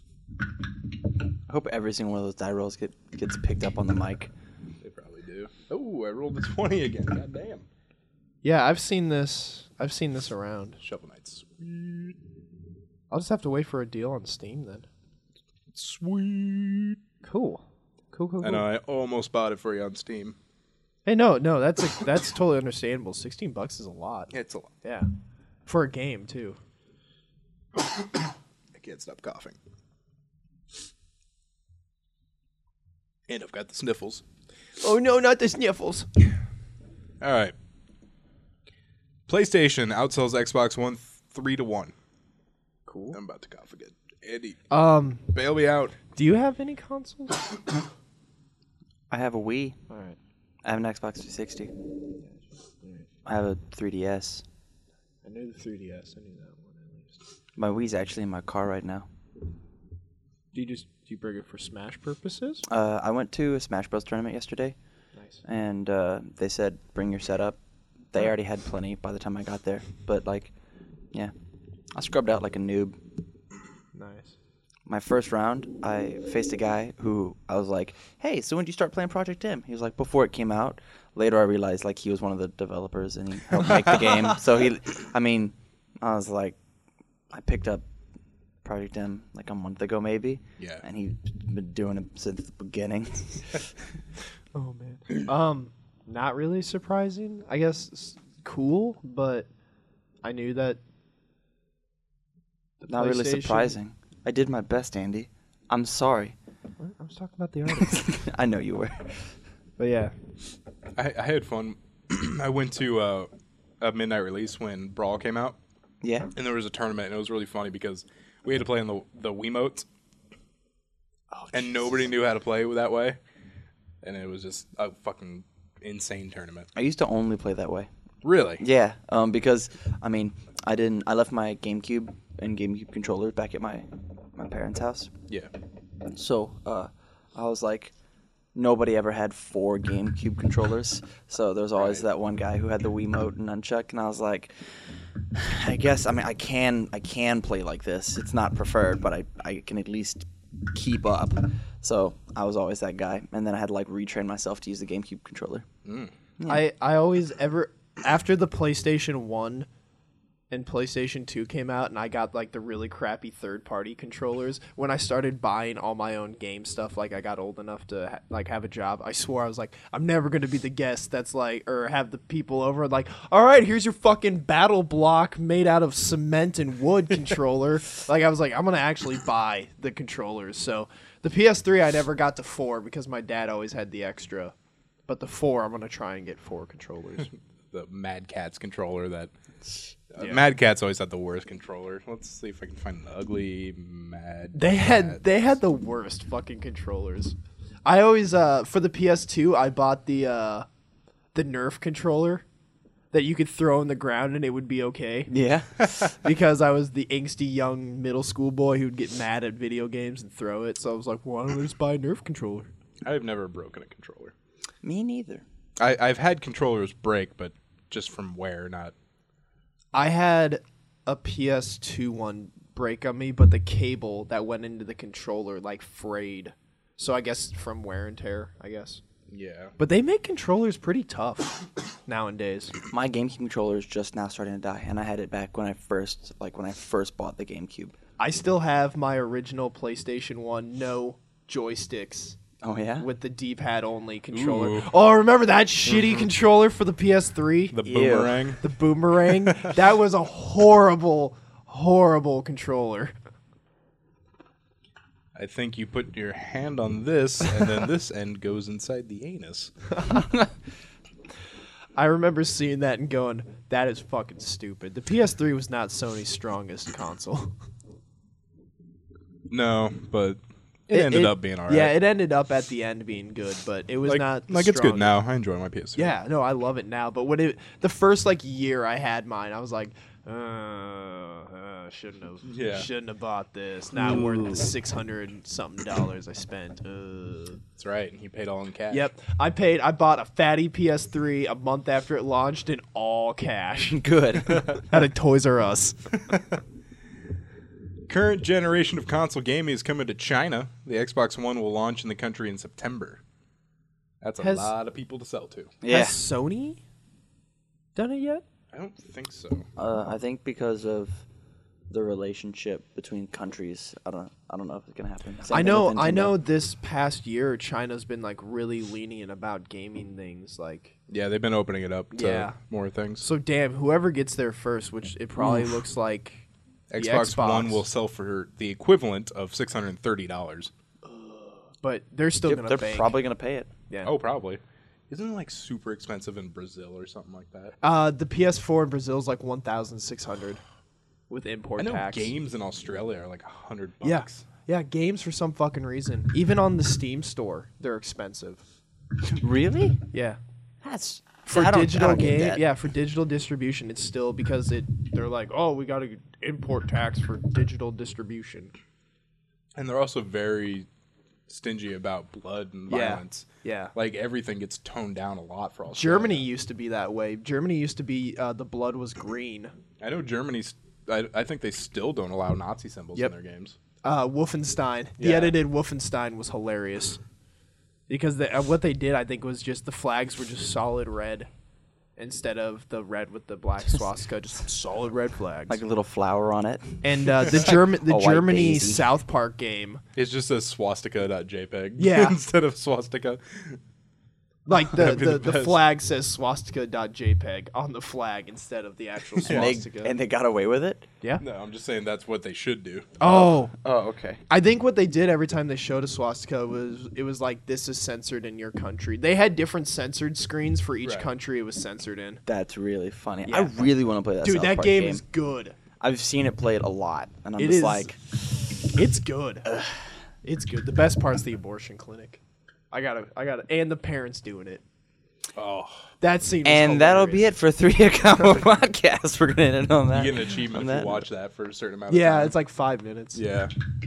[SPEAKER 3] I hope every single one of those die rolls gets picked up on the mic.
[SPEAKER 1] They probably do. Oh, I rolled a 20 again. God damn.
[SPEAKER 4] Yeah, I've seen this around.
[SPEAKER 1] Shovel Knights.
[SPEAKER 4] I'll just have to wait for a deal on Steam then.
[SPEAKER 1] Sweet.
[SPEAKER 4] Cool.
[SPEAKER 1] I know, I almost bought it for you on Steam.
[SPEAKER 4] Hey, no, that's totally understandable. $16 is a lot.
[SPEAKER 1] It's a lot.
[SPEAKER 4] Yeah, for a game too.
[SPEAKER 1] I can't stop coughing. And I've got the sniffles.
[SPEAKER 4] Oh no, not the sniffles.
[SPEAKER 1] All right. PlayStation outsells Xbox One 3-1.
[SPEAKER 4] Cool.
[SPEAKER 1] I'm about to cough again. Andy,
[SPEAKER 4] bail
[SPEAKER 1] me out.
[SPEAKER 4] Do you have any consoles?
[SPEAKER 3] I have a Wii.
[SPEAKER 4] All right.
[SPEAKER 3] I have an Xbox 360. I have a 3DS.
[SPEAKER 4] I knew the 3DS. I knew that one at least.
[SPEAKER 3] My Wii's actually in my car right now.
[SPEAKER 4] Do you bring it for Smash purposes?
[SPEAKER 3] I went to a Smash Bros. Tournament yesterday.
[SPEAKER 4] Nice.
[SPEAKER 3] And they said, bring your setup. They already had plenty by the time I got there. But, like, yeah. I scrubbed out like a noob.
[SPEAKER 4] Nice.
[SPEAKER 3] My first round, I faced a guy who I was like, hey, so when did you start playing Project M? He was like, before it came out. Later I realized, like, he was one of the developers and he helped make the game. So I was like, I picked up Project M like a month ago maybe.
[SPEAKER 1] Yeah.
[SPEAKER 3] And he's been doing it since the beginning.
[SPEAKER 4] Oh, man. Not really surprising. I guess it's cool, but I knew that.
[SPEAKER 3] Not really surprising. I did my best, Andy. I'm sorry.
[SPEAKER 4] What? I was talking about the artist.
[SPEAKER 3] I know you were.
[SPEAKER 4] But yeah.
[SPEAKER 1] I had fun. I went to a midnight release when Brawl came out.
[SPEAKER 3] Yeah.
[SPEAKER 1] And there was a tournament, and it was really funny because we had to play on the Wiimotes. Oh, and nobody knew how to play that way. And it was just a fucking insane tournament.
[SPEAKER 3] I used to only play that way.
[SPEAKER 1] Really?
[SPEAKER 3] Yeah, because I left my GameCube and GameCube controllers back at my parents' house.
[SPEAKER 1] Yeah.
[SPEAKER 3] So I was like, nobody ever had 4 GameCube controllers. So there was always that one guy who had the Wiimote and nunchuck, and I was like, I guess I can play like this. It's not preferred, but I can at least keep up. So I was always that guy, and then I had to like retrain myself to use the GameCube controller.
[SPEAKER 1] Mm.
[SPEAKER 4] Yeah. I always after the PlayStation 1 and PlayStation 2 came out and I got like the really crappy third-party controllers, when I started buying all my own game stuff, like I got old enough to have a job, I swore I was like, I'm never going to be the guest that's like, or have the people over like, all right, here's your fucking battle block made out of cement and wood controller. Like I was like, I'm going to actually buy the controllers. So the PS3 I never got to 4 because my dad always had the extra. But the 4, I'm going to try and get 4 controllers.
[SPEAKER 1] The Mad Catz controller that...
[SPEAKER 4] Yeah.
[SPEAKER 1] Mad Catz always had the worst controller. Let's see if I can find an ugly Mad
[SPEAKER 4] They had the worst fucking controllers. I always for the PS2 I bought the Nerf controller that you could throw on the ground and it would be okay.
[SPEAKER 3] Yeah.
[SPEAKER 4] Because I was the angsty young middle school boy who would get mad at video games and throw it. So I was like, why don't I just buy a Nerf controller?
[SPEAKER 1] I've never broken a controller.
[SPEAKER 3] Me neither.
[SPEAKER 1] I've had controllers break, but just from wear, not...
[SPEAKER 4] I had a PS2 one break on me, but the cable that went into the controller like frayed. So I guess from wear and tear, I guess.
[SPEAKER 1] Yeah.
[SPEAKER 4] But they make controllers pretty tough nowadays.
[SPEAKER 3] My GameCube controller is just now starting to die, and I had it back when I first bought the GameCube.
[SPEAKER 4] I still have my original PlayStation 1 no joysticks.
[SPEAKER 3] Oh yeah.
[SPEAKER 4] With the D-pad only controller.
[SPEAKER 1] Ooh.
[SPEAKER 4] Oh, remember that shitty controller for the PS3?
[SPEAKER 1] The boomerang.
[SPEAKER 4] The boomerang. That was a horrible, horrible controller.
[SPEAKER 1] I think you put your hand on this, and then this end goes inside the anus.
[SPEAKER 4] I remember seeing that and going, that is fucking stupid. The PS3 was not Sony's strongest console.
[SPEAKER 1] No, but it ended up being alright.
[SPEAKER 4] Yeah, it ended up at the end being good, but it was not
[SPEAKER 1] like it's good
[SPEAKER 4] strongest.
[SPEAKER 1] now. I enjoy my PS3.
[SPEAKER 4] Yeah, no, I love it now. But when the first like year I had mine, I was like, shouldn't have bought this. Not worth the $600 something I spent.
[SPEAKER 1] That's right. You paid all in cash.
[SPEAKER 4] Yep, I bought a fatty PS3 a month after it launched in all cash.
[SPEAKER 3] Good.
[SPEAKER 4] At a Toys R Us.
[SPEAKER 1] Current generation of console gaming is coming to China. The Xbox One will launch in the country in September. That's a
[SPEAKER 4] Has-
[SPEAKER 1] lot of people to sell to.
[SPEAKER 3] Yeah.
[SPEAKER 4] Has Sony done it yet?
[SPEAKER 1] I don't think so.
[SPEAKER 3] I think because of the relationship between countries, I don't know if it's gonna happen. Same
[SPEAKER 4] I
[SPEAKER 3] thing
[SPEAKER 4] know.
[SPEAKER 3] with
[SPEAKER 4] I
[SPEAKER 3] Nintendo.
[SPEAKER 4] know. This past year, China's been like really lenient about gaming things. Like,
[SPEAKER 1] Yeah, they've been opening it up to
[SPEAKER 4] Yeah.
[SPEAKER 1] more things.
[SPEAKER 4] so damn, whoever gets there first, which it probably looks like the
[SPEAKER 1] Xbox One will sell for the equivalent of $630.
[SPEAKER 4] but they're still
[SPEAKER 3] Yep,
[SPEAKER 4] gonna.
[SPEAKER 3] they're
[SPEAKER 4] bank.
[SPEAKER 3] probably gonna pay it.
[SPEAKER 4] Yeah.
[SPEAKER 1] Oh, probably. Isn't it like super expensive in Brazil or something like that?
[SPEAKER 4] The PS4 in Brazil is like 1,600 with import
[SPEAKER 1] I know
[SPEAKER 4] tax.
[SPEAKER 1] games in Australia are like $100.
[SPEAKER 4] Yeah. Yeah, games for some fucking reason. Even on the Steam store, they're expensive.
[SPEAKER 3] Really?
[SPEAKER 4] Yeah.
[SPEAKER 3] That's
[SPEAKER 4] For
[SPEAKER 3] I don't
[SPEAKER 4] digital
[SPEAKER 3] get
[SPEAKER 4] game,
[SPEAKER 3] that.
[SPEAKER 4] yeah, for digital distribution, it's still because they're like, oh, we got to import tax for digital distribution.
[SPEAKER 1] And they're also very stingy about blood and
[SPEAKER 4] Yeah.
[SPEAKER 1] violence.
[SPEAKER 4] Yeah.
[SPEAKER 1] Like everything gets toned down a lot for Australia.
[SPEAKER 4] Germany used to be that way. Germany used to be the blood was green.
[SPEAKER 1] I know Germany's. I think they still don't allow Nazi symbols
[SPEAKER 4] Yep.
[SPEAKER 1] in their games.
[SPEAKER 4] Wolfenstein. The
[SPEAKER 1] Yeah.
[SPEAKER 4] edited Wolfenstein was hilarious because what they did, I think, was just the flags were just solid red instead of the red with the black swastika, just solid red flags.
[SPEAKER 3] Like a little flower on it.
[SPEAKER 4] And the
[SPEAKER 3] A white
[SPEAKER 4] Germany
[SPEAKER 3] daisy.
[SPEAKER 4] South Park game,
[SPEAKER 1] It's just a swastika.jpg
[SPEAKER 4] Yeah.
[SPEAKER 1] instead of swastika.
[SPEAKER 4] like
[SPEAKER 1] That'd be
[SPEAKER 4] the
[SPEAKER 1] the best.
[SPEAKER 4] flag says swastika.jpg on the flag instead of the actual swastika.
[SPEAKER 3] And they got away with it.
[SPEAKER 4] Yeah.
[SPEAKER 1] No, I'm just saying that's what they should do.
[SPEAKER 4] Oh,
[SPEAKER 3] Oh, okay.
[SPEAKER 4] I think what they did every time they showed a swastika was it was like, this is censored in your country. They had different censored screens for each
[SPEAKER 1] Right.
[SPEAKER 4] country it was censored in.
[SPEAKER 3] That's really funny.
[SPEAKER 4] Yeah.
[SPEAKER 3] I really want to play that.
[SPEAKER 4] Dude,
[SPEAKER 3] South
[SPEAKER 4] that
[SPEAKER 3] Park
[SPEAKER 4] game is good.
[SPEAKER 3] I've seen it played a lot, and I'm
[SPEAKER 4] It
[SPEAKER 3] just
[SPEAKER 4] is.
[SPEAKER 3] like,
[SPEAKER 4] It's good. It's good. The best part's the abortion clinic. I gotta, and the parents doing it.
[SPEAKER 1] Oh,
[SPEAKER 4] That scene. Was
[SPEAKER 3] and that'll be
[SPEAKER 4] hilarious.
[SPEAKER 3] it for 3 Combo Podcast. We're gonna end on that.
[SPEAKER 1] you get an achievement
[SPEAKER 3] on
[SPEAKER 1] if
[SPEAKER 3] that.
[SPEAKER 1] you watch that for a certain amount of
[SPEAKER 4] Yeah,
[SPEAKER 1] time.
[SPEAKER 4] it's like 5 minutes.
[SPEAKER 1] Yeah.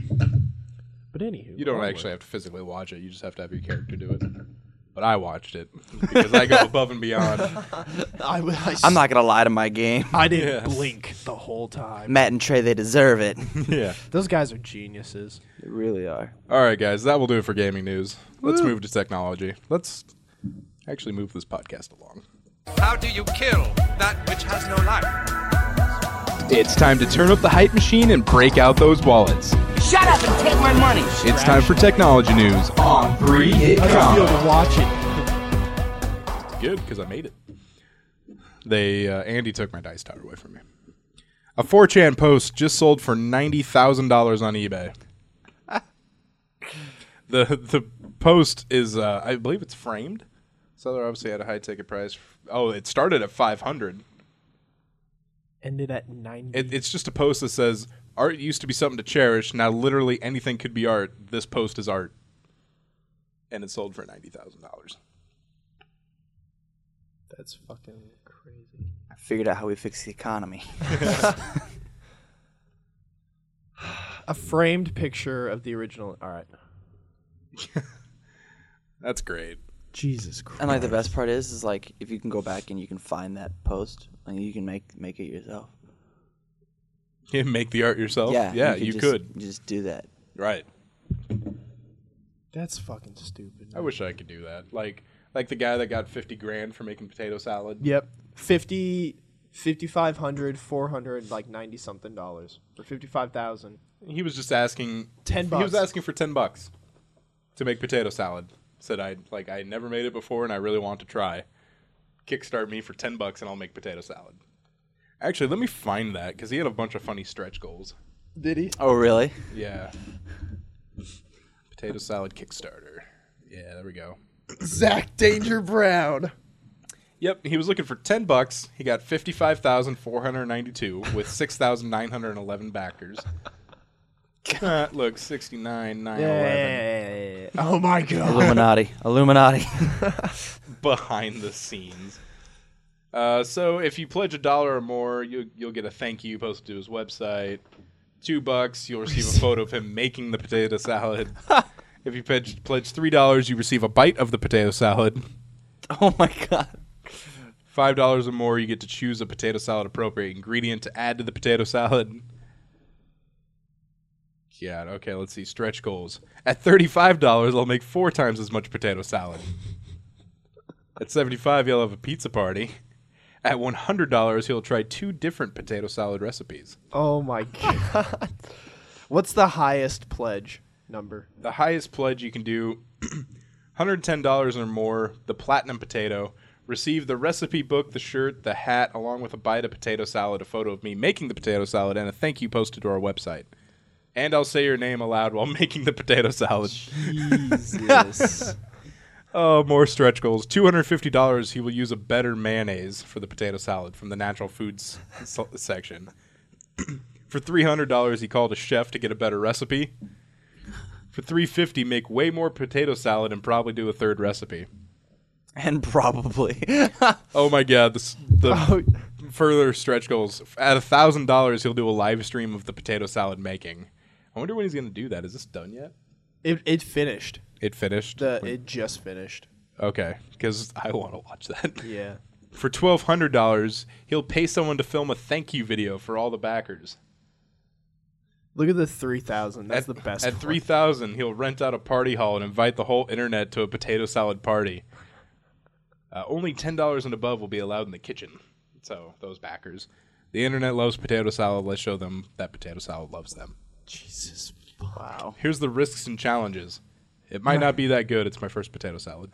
[SPEAKER 4] But anywho,
[SPEAKER 1] You don't
[SPEAKER 4] onward.
[SPEAKER 1] actually have to physically watch it. You just have to have your character do it. But I watched it because I go above and beyond.
[SPEAKER 3] I'm not gonna lie to my game.
[SPEAKER 4] I didn't
[SPEAKER 1] Yeah.
[SPEAKER 4] blink the whole time.
[SPEAKER 3] Matt and Trey, they deserve it.
[SPEAKER 1] Yeah.
[SPEAKER 4] Those guys are geniuses.
[SPEAKER 3] They really are.
[SPEAKER 1] All right, guys, that will do it for gaming news. Let's move to technology. Let's actually move this podcast along.
[SPEAKER 7] How do you kill that which has no life?
[SPEAKER 1] It's time to turn up the hype machine and break out those wallets.
[SPEAKER 6] Shut up and take my money.
[SPEAKER 1] It's time for technology news on 3 Hit
[SPEAKER 4] I just feel
[SPEAKER 1] Combo.
[SPEAKER 4] to watch it.
[SPEAKER 1] Good, because I made it. Andy took my dice tower away from me. A 4chan post just sold for $90,000 on eBay. The post is, I believe it's framed. Seller obviously had a high ticket price. Oh, it started at $500.
[SPEAKER 4] Ended at 90.
[SPEAKER 1] It's just a post that says, art used to be something to cherish. Now literally anything could be art. This post is art. And it sold for $90,000.
[SPEAKER 4] That's fucking crazy.
[SPEAKER 3] I figured out how we fix the economy.
[SPEAKER 4] A framed picture of the original. All right.
[SPEAKER 1] That's great.
[SPEAKER 4] Jesus Christ.
[SPEAKER 3] And like the best part is like if you can go back and you can find that post and you can make it yourself.
[SPEAKER 1] You can make the art yourself?
[SPEAKER 3] Yeah,
[SPEAKER 1] you
[SPEAKER 3] just,
[SPEAKER 1] could.
[SPEAKER 3] You just do that.
[SPEAKER 1] Right.
[SPEAKER 4] That's fucking stupid.
[SPEAKER 1] I wish I could do that. Like the guy that got 50 grand for making potato salad.
[SPEAKER 4] Yep. 5,500, 400, like 90 something dollars for 55,000.
[SPEAKER 1] He was just asking
[SPEAKER 4] $10.
[SPEAKER 1] He was asking for $10 to make potato salad. Said I never made it before and I really want to try. Kickstart me for $10 and I'll make potato salad. Actually, let me find that because he had a bunch of funny stretch goals.
[SPEAKER 4] Did he?
[SPEAKER 3] Oh really?
[SPEAKER 1] Yeah. Potato salad Kickstarter. Yeah, there we go.
[SPEAKER 4] Zach Danger Brown.
[SPEAKER 1] Yep, he was looking for $10. He got 55,492 with 6,911 backers. Look, 69,911
[SPEAKER 4] Oh my god.
[SPEAKER 3] Illuminati.
[SPEAKER 1] behind the scenes. So if you pledge $1 or more, you'll get a thank you posted to his website. $2, you'll receive a photo of him making the potato salad. If you pledge $3, you receive a bite of the potato salad.
[SPEAKER 3] Oh my god.
[SPEAKER 1] $5 or more, you get to choose a potato salad appropriate ingredient to add to the potato salad. Yeah, okay, let's see. Stretch goals. At $35, I'll make 4 times as much potato salad. At $75, he'll have a pizza party. At $100, he'll try 2 different potato salad recipes.
[SPEAKER 4] Oh my god. What's the highest pledge number?
[SPEAKER 1] The highest pledge you can do, $110 or more, the platinum potato. Receive the recipe book, the shirt, the hat, along with a bite of potato salad, a photo of me making the potato salad, and a thank you posted to our website. And I'll say your name aloud while making the potato salad.
[SPEAKER 4] Jesus.
[SPEAKER 1] Oh, more stretch goals. $250, he will use a better mayonnaise for the potato salad from the natural foods section. For $300, he called a chef to get a better recipe. For $350, make way more potato salad and probably do a third recipe.
[SPEAKER 3] And probably.
[SPEAKER 1] Oh my god, the further stretch goals. At $1,000, he'll do a live stream of the potato salad making. I wonder when he's going to do that. Is this done yet?
[SPEAKER 4] It finished.
[SPEAKER 1] It finished?
[SPEAKER 4] It just finished.
[SPEAKER 1] Okay, because I want to watch that.
[SPEAKER 4] Yeah.
[SPEAKER 1] For $1,200, he'll pay someone to film a thank you video for all the backers.
[SPEAKER 4] Look at the 3,000. That's the best.
[SPEAKER 1] At
[SPEAKER 4] one.
[SPEAKER 1] $3,000, he'll rent out a party hall and invite the whole internet to a potato salad party. Only $10 and above will be allowed in the kitchen. So, those backers. The internet loves potato salad. Let's show them that potato salad loves them.
[SPEAKER 4] Jesus.
[SPEAKER 3] Wow.
[SPEAKER 1] Here's the risks and challenges. It might not be that good. It's my first potato salad.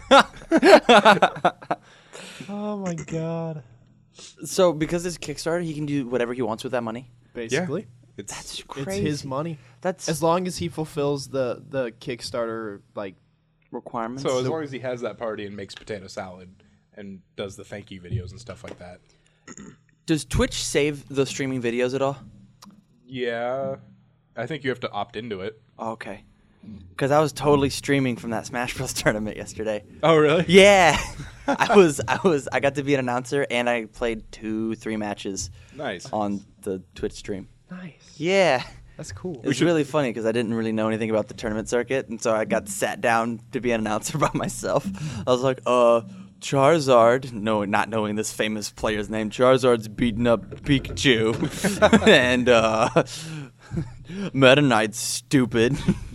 [SPEAKER 4] Oh my god.
[SPEAKER 3] So because it's Kickstarter, he can do whatever he wants with that money?
[SPEAKER 4] Basically.
[SPEAKER 1] It's
[SPEAKER 3] That's
[SPEAKER 4] It's
[SPEAKER 3] crazy.
[SPEAKER 4] his money.
[SPEAKER 3] That's
[SPEAKER 4] As long as he fulfills the Kickstarter like
[SPEAKER 3] requirements.
[SPEAKER 1] so as long as he has that party and makes potato salad and does the thank you videos and stuff like that.
[SPEAKER 3] Does Twitch save the streaming videos at all?
[SPEAKER 1] Yeah. I think you have to opt into it.
[SPEAKER 3] Oh, okay. Because I was totally streaming from that Smash Bros. Tournament yesterday.
[SPEAKER 1] Oh, really?
[SPEAKER 3] Yeah, I got to be an announcer, and I played 2-3 matches
[SPEAKER 1] Nice.
[SPEAKER 3] on the Twitch stream.
[SPEAKER 4] nice.
[SPEAKER 3] Yeah,
[SPEAKER 4] That's cool.
[SPEAKER 3] it was really funny because I didn't really know anything about the tournament circuit, and so I got sat down to be an announcer by myself. I was like, Charizard, not knowing this famous player's name, Charizard's beating up Pikachu, and Meta Knight's stupid.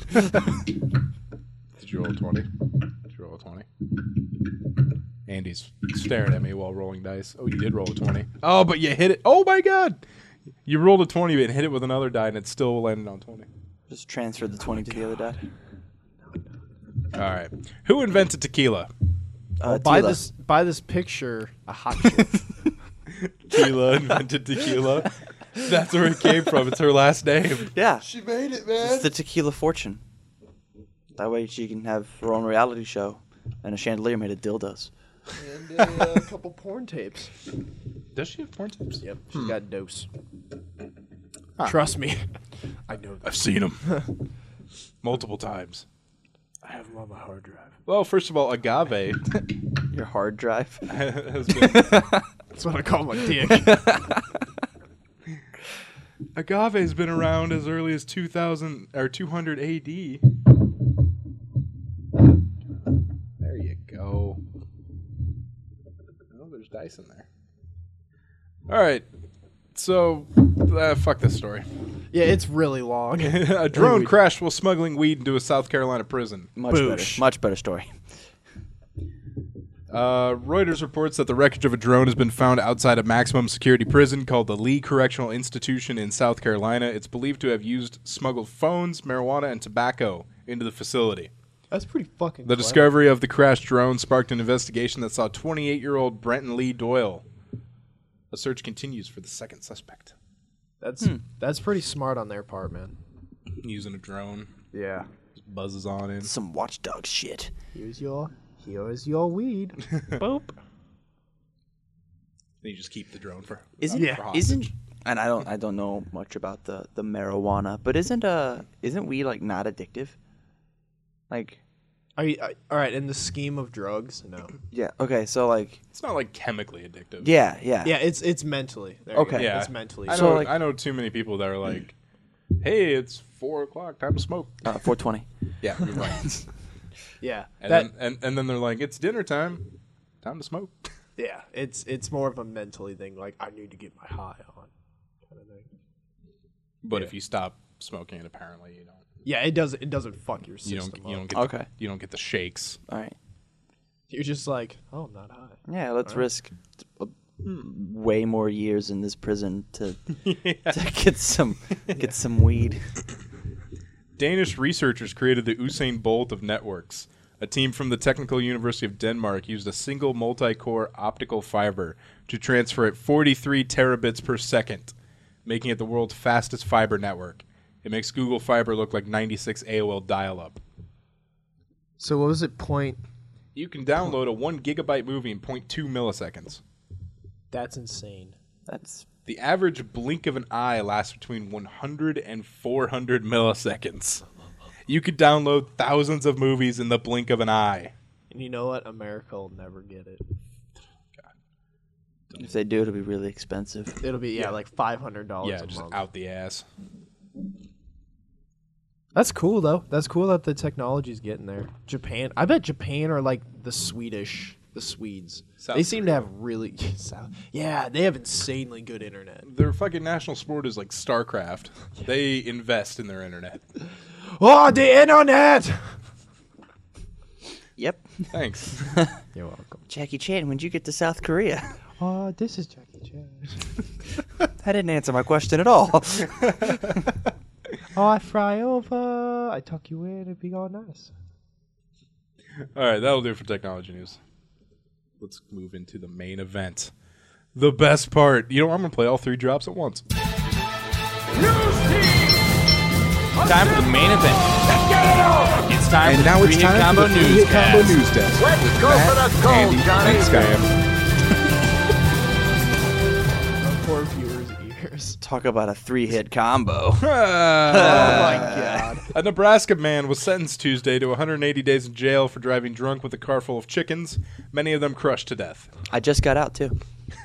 [SPEAKER 1] Did you roll a 20? Did you roll a 20? Andy's staring at me while rolling dice. Oh, you did roll a 20. Oh, but you hit it. Oh, my God. You rolled a 20 and hit it with another die, and it still landed on 20.
[SPEAKER 3] Just transferred the 20 to the other die.
[SPEAKER 1] All right. Who invented tequila?
[SPEAKER 4] By
[SPEAKER 3] Tila.
[SPEAKER 4] this picture, a hot chick.
[SPEAKER 1] Tila invented tequila. That's where it came from. It's her last name.
[SPEAKER 3] Yeah,
[SPEAKER 4] She made it, man.
[SPEAKER 3] it's the Tequila Fortune. That way she can have her own reality show and a chandelier made of dildos.
[SPEAKER 4] And a couple porn tapes.
[SPEAKER 1] Does she have porn tips?
[SPEAKER 4] Yep, she's got dose. Trust me, I know that.
[SPEAKER 1] I've seen them. Multiple times.
[SPEAKER 4] I have them on my hard drive.
[SPEAKER 1] Well, first of all, agave
[SPEAKER 3] Your hard drive.
[SPEAKER 1] has been...
[SPEAKER 4] That's what I call my dick.
[SPEAKER 1] Agave's been around as early as 2000 or 200 AD. There you go. Oh, there's dice in there. All right. So, fuck this story.
[SPEAKER 4] Yeah, it's really long.
[SPEAKER 1] A drone crashed while smuggling weed into a South Carolina prison.
[SPEAKER 3] Much
[SPEAKER 4] Boosh.
[SPEAKER 3] better. Much better story.
[SPEAKER 1] Reuters reports that the wreckage of a drone has been found outside a maximum security prison called the Lee Correctional Institution in South Carolina. It's believed to have used smuggled phones, marijuana, and tobacco into the facility.
[SPEAKER 4] That's pretty fucking.
[SPEAKER 1] The discovery of the crashed drone sparked an investigation that saw 28-year-old Brenton Lee Doyle. A search continues for the second suspect.
[SPEAKER 4] That's pretty smart on their part, man.
[SPEAKER 1] Using a drone.
[SPEAKER 4] Yeah.
[SPEAKER 1] Just buzzes on in.
[SPEAKER 3] Some watchdog shit.
[SPEAKER 4] Here's your weed. Boop.
[SPEAKER 1] Then you just keep the drone for
[SPEAKER 3] Isn't
[SPEAKER 1] for hostage.
[SPEAKER 3] isn't and I don't know much about the marijuana, but isn't weed like not addictive? Like
[SPEAKER 4] All right, in the scheme of drugs, no.
[SPEAKER 3] yeah, okay, so like
[SPEAKER 1] It's not like chemically addictive.
[SPEAKER 3] yeah.
[SPEAKER 4] Yeah, it's mentally. There you go.
[SPEAKER 3] Okay.
[SPEAKER 1] Yeah.
[SPEAKER 4] It's mentally.
[SPEAKER 1] I know,
[SPEAKER 3] So, like-
[SPEAKER 1] I know too many people that are like, hey, it's 4 o'clock, time to smoke.
[SPEAKER 3] 420.
[SPEAKER 1] Yeah, you're right.
[SPEAKER 4] Yeah.
[SPEAKER 1] And then they're like, it's dinner time, time to smoke.
[SPEAKER 4] Yeah, it's more of a mentally thing. Like, I need to get my high on, kind of thing.
[SPEAKER 1] But if you stop smoking it, apparently you don't.
[SPEAKER 4] Yeah, it doesn't fuck your
[SPEAKER 1] You
[SPEAKER 4] system
[SPEAKER 1] don't
[SPEAKER 4] up.
[SPEAKER 1] get
[SPEAKER 3] Okay.
[SPEAKER 1] you don't get the shakes.
[SPEAKER 3] All right.
[SPEAKER 4] You're just like, oh, I'm not high.
[SPEAKER 3] Yeah, let's risk way more years in this prison to get some weed.
[SPEAKER 1] Danish researchers created the Usain Bolt of networks. A team from the Technical University of Denmark used a single multi-core optical fiber to transfer at 43 terabits per second, making it the world's fastest fiber network. It makes Google Fiber look like 96 AOL dial-up.
[SPEAKER 4] So what was it?
[SPEAKER 1] You can download a 1 gigabyte movie in 0.2 milliseconds.
[SPEAKER 4] That's insane.
[SPEAKER 3] That's
[SPEAKER 1] The average blink of an eye lasts between 100 and 400 milliseconds. You could download thousands of movies in the blink of an eye.
[SPEAKER 4] And you know what? America will never get it.
[SPEAKER 3] if they do, it'll be really expensive.
[SPEAKER 4] It'll be like $500
[SPEAKER 1] Yeah,
[SPEAKER 4] a
[SPEAKER 1] just
[SPEAKER 4] month.
[SPEAKER 1] out the ass.
[SPEAKER 4] That's cool though. That's cool that the technology's getting there. Japan. I bet Japan are like the Swedes.
[SPEAKER 1] South
[SPEAKER 4] They seem to
[SPEAKER 1] Korea.
[SPEAKER 4] have really yeah, they have insanely good internet.
[SPEAKER 1] Their fucking national sport is like StarCraft. They invest in their internet.
[SPEAKER 4] Oh, the internet!
[SPEAKER 3] Yep.
[SPEAKER 1] Thanks.
[SPEAKER 4] You're welcome.
[SPEAKER 3] Jackie Chan, when'd you get to South Korea?
[SPEAKER 4] Oh, this is Jackie Chan.
[SPEAKER 3] That didn't answer my question at all.
[SPEAKER 4] Oh, I fry over. I tuck you in. It'd be all nice.
[SPEAKER 1] All right, that'll do for technology news. Let's move into the main event. The best part. You know, I'm going to play all 3 drops at once.
[SPEAKER 5] Time for the main event. It's time for the
[SPEAKER 8] now it's
[SPEAKER 5] three-hit
[SPEAKER 8] time
[SPEAKER 5] combo
[SPEAKER 8] for the three-hit combo
[SPEAKER 5] newscast.
[SPEAKER 8] news desk. Let's go for the gold, Johnny. Thanks,
[SPEAKER 4] Poor viewers' ears.
[SPEAKER 3] Talk about a 3-hit combo.
[SPEAKER 4] Oh my god.
[SPEAKER 1] A Nebraska man was sentenced Tuesday to 180 days in jail for driving drunk with a car full of chickens, many of them crushed to death.
[SPEAKER 3] I just got out too.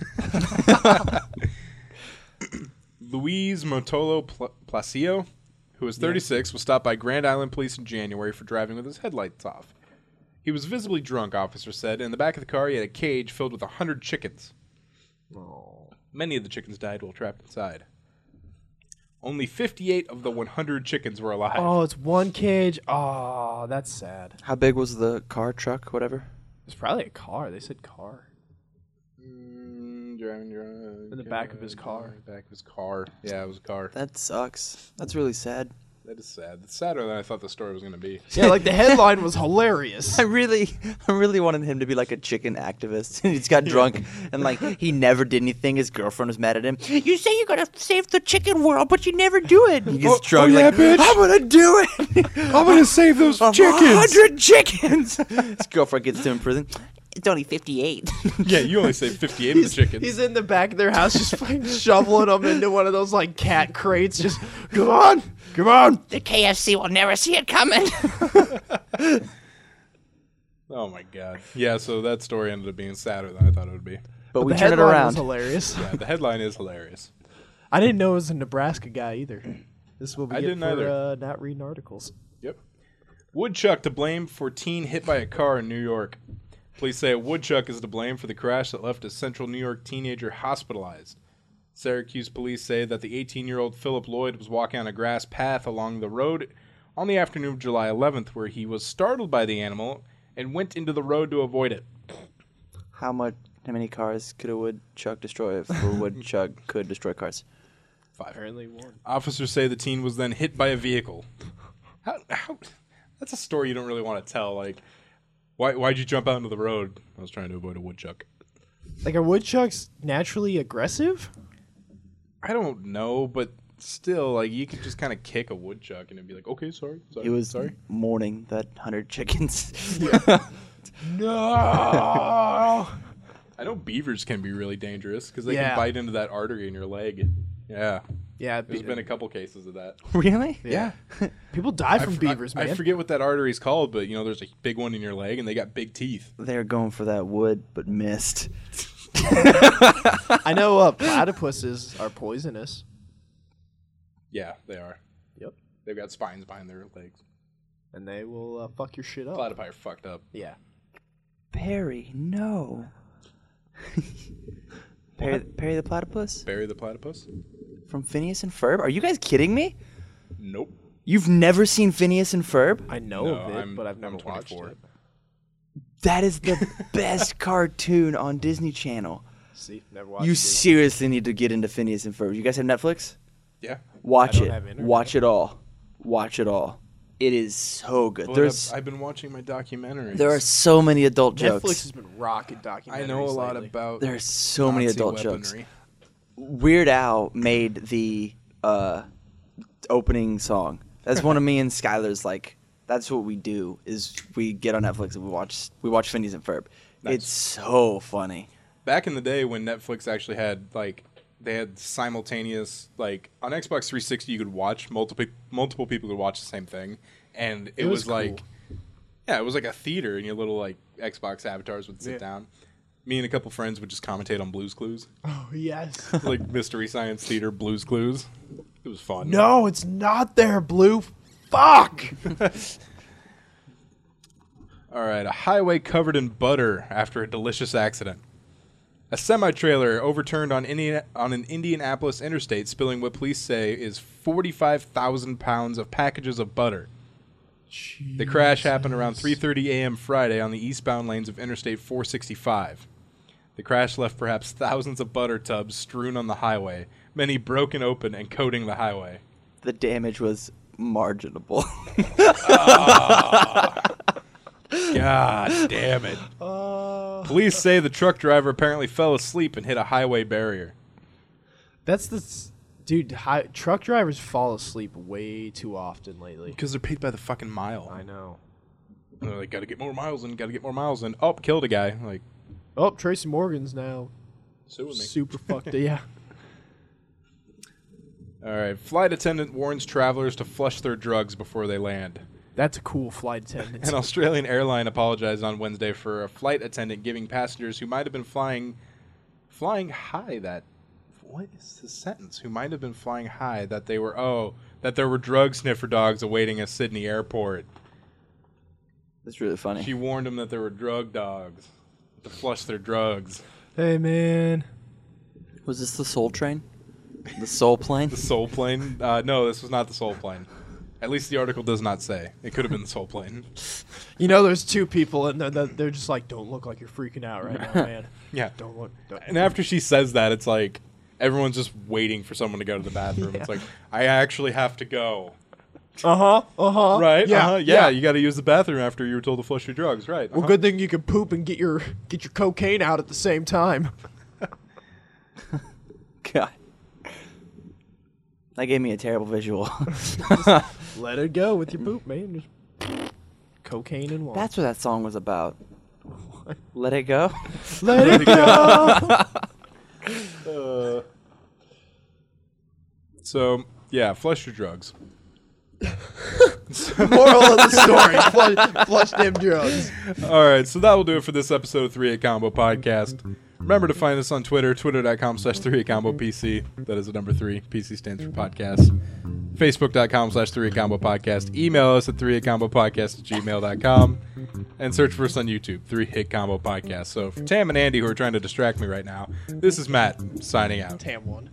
[SPEAKER 1] Luis Motolo Placio, who was 36, was stopped by Grand Island police in January for driving with his headlights off. He was visibly drunk, officers said, and in the back of the car he had a cage filled with 100 chickens. Many of the chickens died while trapped inside. Only 58 of the 100 chickens were alive.
[SPEAKER 4] Oh, it's one cage. Oh, that's sad.
[SPEAKER 3] How big was the car, truck, whatever?
[SPEAKER 4] It's probably a car. They said car.
[SPEAKER 1] Driving
[SPEAKER 4] In the back of his car.
[SPEAKER 1] Back of his car. Yeah, it was a car.
[SPEAKER 3] That sucks. That's really sad.
[SPEAKER 1] That is sad. It's sadder than I thought the story was going to be.
[SPEAKER 4] Yeah, like the headline was hilarious.
[SPEAKER 3] I really wanted him to be like a chicken activist. And he's got drunk and like he never did anything. His girlfriend was mad at him. You say you're gonna save the chicken world, but you never do it. He gets drunk
[SPEAKER 1] yeah,
[SPEAKER 3] like,
[SPEAKER 1] bitch.
[SPEAKER 3] I'm gonna do it.
[SPEAKER 1] I'm going to save those chickens.
[SPEAKER 3] 100 chickens. His girlfriend gets to him in prison. It's only 58.
[SPEAKER 1] Yeah, you only saved 58 of the chickens.
[SPEAKER 4] He's in the back of their house just fucking shoveling them into one of those like cat crates. Just, come on.
[SPEAKER 6] The KFC will never see it coming.
[SPEAKER 1] Oh, my God. Yeah, so that story ended up being sadder than I thought it would be.
[SPEAKER 3] But we
[SPEAKER 4] the
[SPEAKER 3] turn it
[SPEAKER 4] headline
[SPEAKER 3] around.
[SPEAKER 4] was hilarious.
[SPEAKER 1] Yeah, the headline is hilarious.
[SPEAKER 4] I didn't know it was a Nebraska guy either. This will be
[SPEAKER 1] I
[SPEAKER 4] it
[SPEAKER 1] didn't
[SPEAKER 4] for
[SPEAKER 1] either.
[SPEAKER 4] not reading articles.
[SPEAKER 1] Yep. Woodchuck to blame for teen hit by a car in New York. Police say a woodchuck is to blame for the crash that left a central New York teenager hospitalized. Syracuse police say that the 18-year-old Philip Lloyd was walking on a grass path along the road on the afternoon of July 11th, where he was startled by the animal and went into the road to avoid it.
[SPEAKER 3] How many cars could a woodchuck destroy if a woodchuck could destroy cars?
[SPEAKER 1] 5.
[SPEAKER 4] Apparently one.
[SPEAKER 1] Officers say the teen was then hit by a vehicle. How that's a story you don't really want to tell. Like, why'd you jump out into the road? I was trying to avoid a woodchuck.
[SPEAKER 4] Like, are woodchucks naturally aggressive?
[SPEAKER 1] I don't know, but still, like, you could just kind of kick a woodchuck and it'd be like, okay, sorry.
[SPEAKER 3] He was
[SPEAKER 1] sorry.
[SPEAKER 3] mourning that 100 chickens.
[SPEAKER 4] No.
[SPEAKER 1] I know beavers can be really dangerous because they
[SPEAKER 4] Yeah.
[SPEAKER 1] can bite into that artery in your leg. Yeah.
[SPEAKER 4] Yeah,
[SPEAKER 1] There's been a couple cases of that.
[SPEAKER 3] Really?
[SPEAKER 1] Yeah.
[SPEAKER 4] people die from beavers, man.
[SPEAKER 1] I forget what that artery's called, but, you know, there's a big one in your leg and they got big teeth.
[SPEAKER 3] They're going for that wood, but missed.
[SPEAKER 4] I know platypuses are poisonous.
[SPEAKER 1] Yeah, they are.
[SPEAKER 4] Yep.
[SPEAKER 1] They've got spines behind their legs.
[SPEAKER 4] And they will fuck your shit up.
[SPEAKER 1] Platypi are fucked up.
[SPEAKER 4] Yeah.
[SPEAKER 3] Barry, no. Perry the platypus
[SPEAKER 1] Barry the platypus?
[SPEAKER 3] from Phineas and Ferb? Are you guys kidding me?
[SPEAKER 1] Nope.
[SPEAKER 3] You've never seen Phineas and Ferb?
[SPEAKER 4] I know
[SPEAKER 1] No,
[SPEAKER 4] of it,
[SPEAKER 1] I'm-
[SPEAKER 4] but I've never
[SPEAKER 1] I'm
[SPEAKER 4] watched
[SPEAKER 1] 24.
[SPEAKER 4] it.
[SPEAKER 3] That is the best cartoon on Disney Channel.
[SPEAKER 4] See, never watched
[SPEAKER 3] You
[SPEAKER 4] it.
[SPEAKER 3] seriously need to get into Phineas and Ferb. You guys have Netflix?
[SPEAKER 1] Yeah.
[SPEAKER 3] Watch
[SPEAKER 4] I don't
[SPEAKER 3] it.
[SPEAKER 4] have internet.
[SPEAKER 3] Watch it all. Watch it all. It is so good.
[SPEAKER 1] But I've been watching my documentaries.
[SPEAKER 3] There are so many adult jokes.
[SPEAKER 4] Netflix has been rocking documentaries.
[SPEAKER 1] I know a lot
[SPEAKER 4] lately.
[SPEAKER 1] about.
[SPEAKER 3] There's so many
[SPEAKER 1] Nazi
[SPEAKER 3] adult
[SPEAKER 1] weaponry.
[SPEAKER 3] jokes. Weird Al made the opening song. That's one of me and Skylar's like. That's what we do. Is we get on Netflix and we watch Phineas and Ferb.
[SPEAKER 1] Nice.
[SPEAKER 3] It's so funny.
[SPEAKER 1] Back in the day when Netflix actually had they had simultaneous on Xbox 360 you could watch multiple people could watch the same thing, and it was
[SPEAKER 4] cool.
[SPEAKER 1] like it was like a theater, and your little Xbox avatars would sit down. Me and a couple friends would just commentate on Blue's Clues,
[SPEAKER 4] Oh yes.
[SPEAKER 1] like Mystery Science Theater Blue's Clues. It was fun.
[SPEAKER 4] No, it's not there, Blue. Fuck.
[SPEAKER 1] All right, a highway covered in butter after a delicious accident. A semi-trailer overturned on an Indianapolis interstate, spilling what police say is 45,000 pounds of packages of butter. The crash happened around 3:30 a.m. Friday on the eastbound lanes of Interstate 465. The crash left perhaps thousands of butter tubs strewn on the highway, many broken open and coating the highway.
[SPEAKER 3] The damage was marginable.
[SPEAKER 1] God damn it. Police say the truck driver apparently fell asleep and hit a highway barrier.
[SPEAKER 4] That's dude. Truck drivers fall asleep way too often lately.
[SPEAKER 1] Because they're paid by the fucking mile.
[SPEAKER 4] I know.
[SPEAKER 1] And they're like, gotta get more miles in, gotta get more miles in. Oh, killed a guy. Like,
[SPEAKER 4] Oh, Tracy Morgan's now
[SPEAKER 1] suing me.
[SPEAKER 4] super fucked. Yeah.
[SPEAKER 1] All right. Flight attendant warns travelers to flush their drugs before they land.
[SPEAKER 4] That's a cool flight attendant.
[SPEAKER 1] An Australian airline apologized on Wednesday for a flight attendant giving passengers who might have been flying high that... What is the sentence? Who might have been flying high that there were drug sniffer dogs awaiting at Sydney airport.
[SPEAKER 3] That's really funny.
[SPEAKER 1] She warned them that there were drug dogs to flush their drugs.
[SPEAKER 4] Hey, man.
[SPEAKER 3] Was this the Soul Train? The Soul Plane?
[SPEAKER 1] The Soul Plane? No, this was not the Soul Plane. At least the article does not say. It could have been the Soul Plane.
[SPEAKER 4] You know, there's two people in there that they're just like, don't look like you're freaking out right now, man.
[SPEAKER 1] Yeah.
[SPEAKER 4] Don't look. Don't.
[SPEAKER 1] And after she says that, it's like everyone's just waiting for someone to go to the bathroom. It's like, I actually have to go. Right?
[SPEAKER 4] Yeah.
[SPEAKER 1] Yeah, you got to use the bathroom after you were told to flush your drugs. Right.
[SPEAKER 4] Well, good thing you can poop and get your cocaine out at the same time.
[SPEAKER 3] God. That gave me a terrible visual.
[SPEAKER 4] Let it go with your poop, man. Just cocaine and water.
[SPEAKER 3] That's what that song was about. Let it go.
[SPEAKER 4] Let it go.
[SPEAKER 1] So, yeah, flush your drugs.
[SPEAKER 4] Moral of the story: flush them drugs.
[SPEAKER 1] All right, so that will do it for this episode of 3 8 Combo Podcast. Remember to find us on Twitter, twitter.com/3 8 PC. That is the number 3. PC stands for podcast. Facebook.com/3 8 Podcast. Email us at 3 8 Podcast@gmail.com. And search for us on YouTube, 3 Hit Combo Podcast. So for Tam and Andy, who are trying to distract me right now, this is Matt signing out.
[SPEAKER 4] Tam one.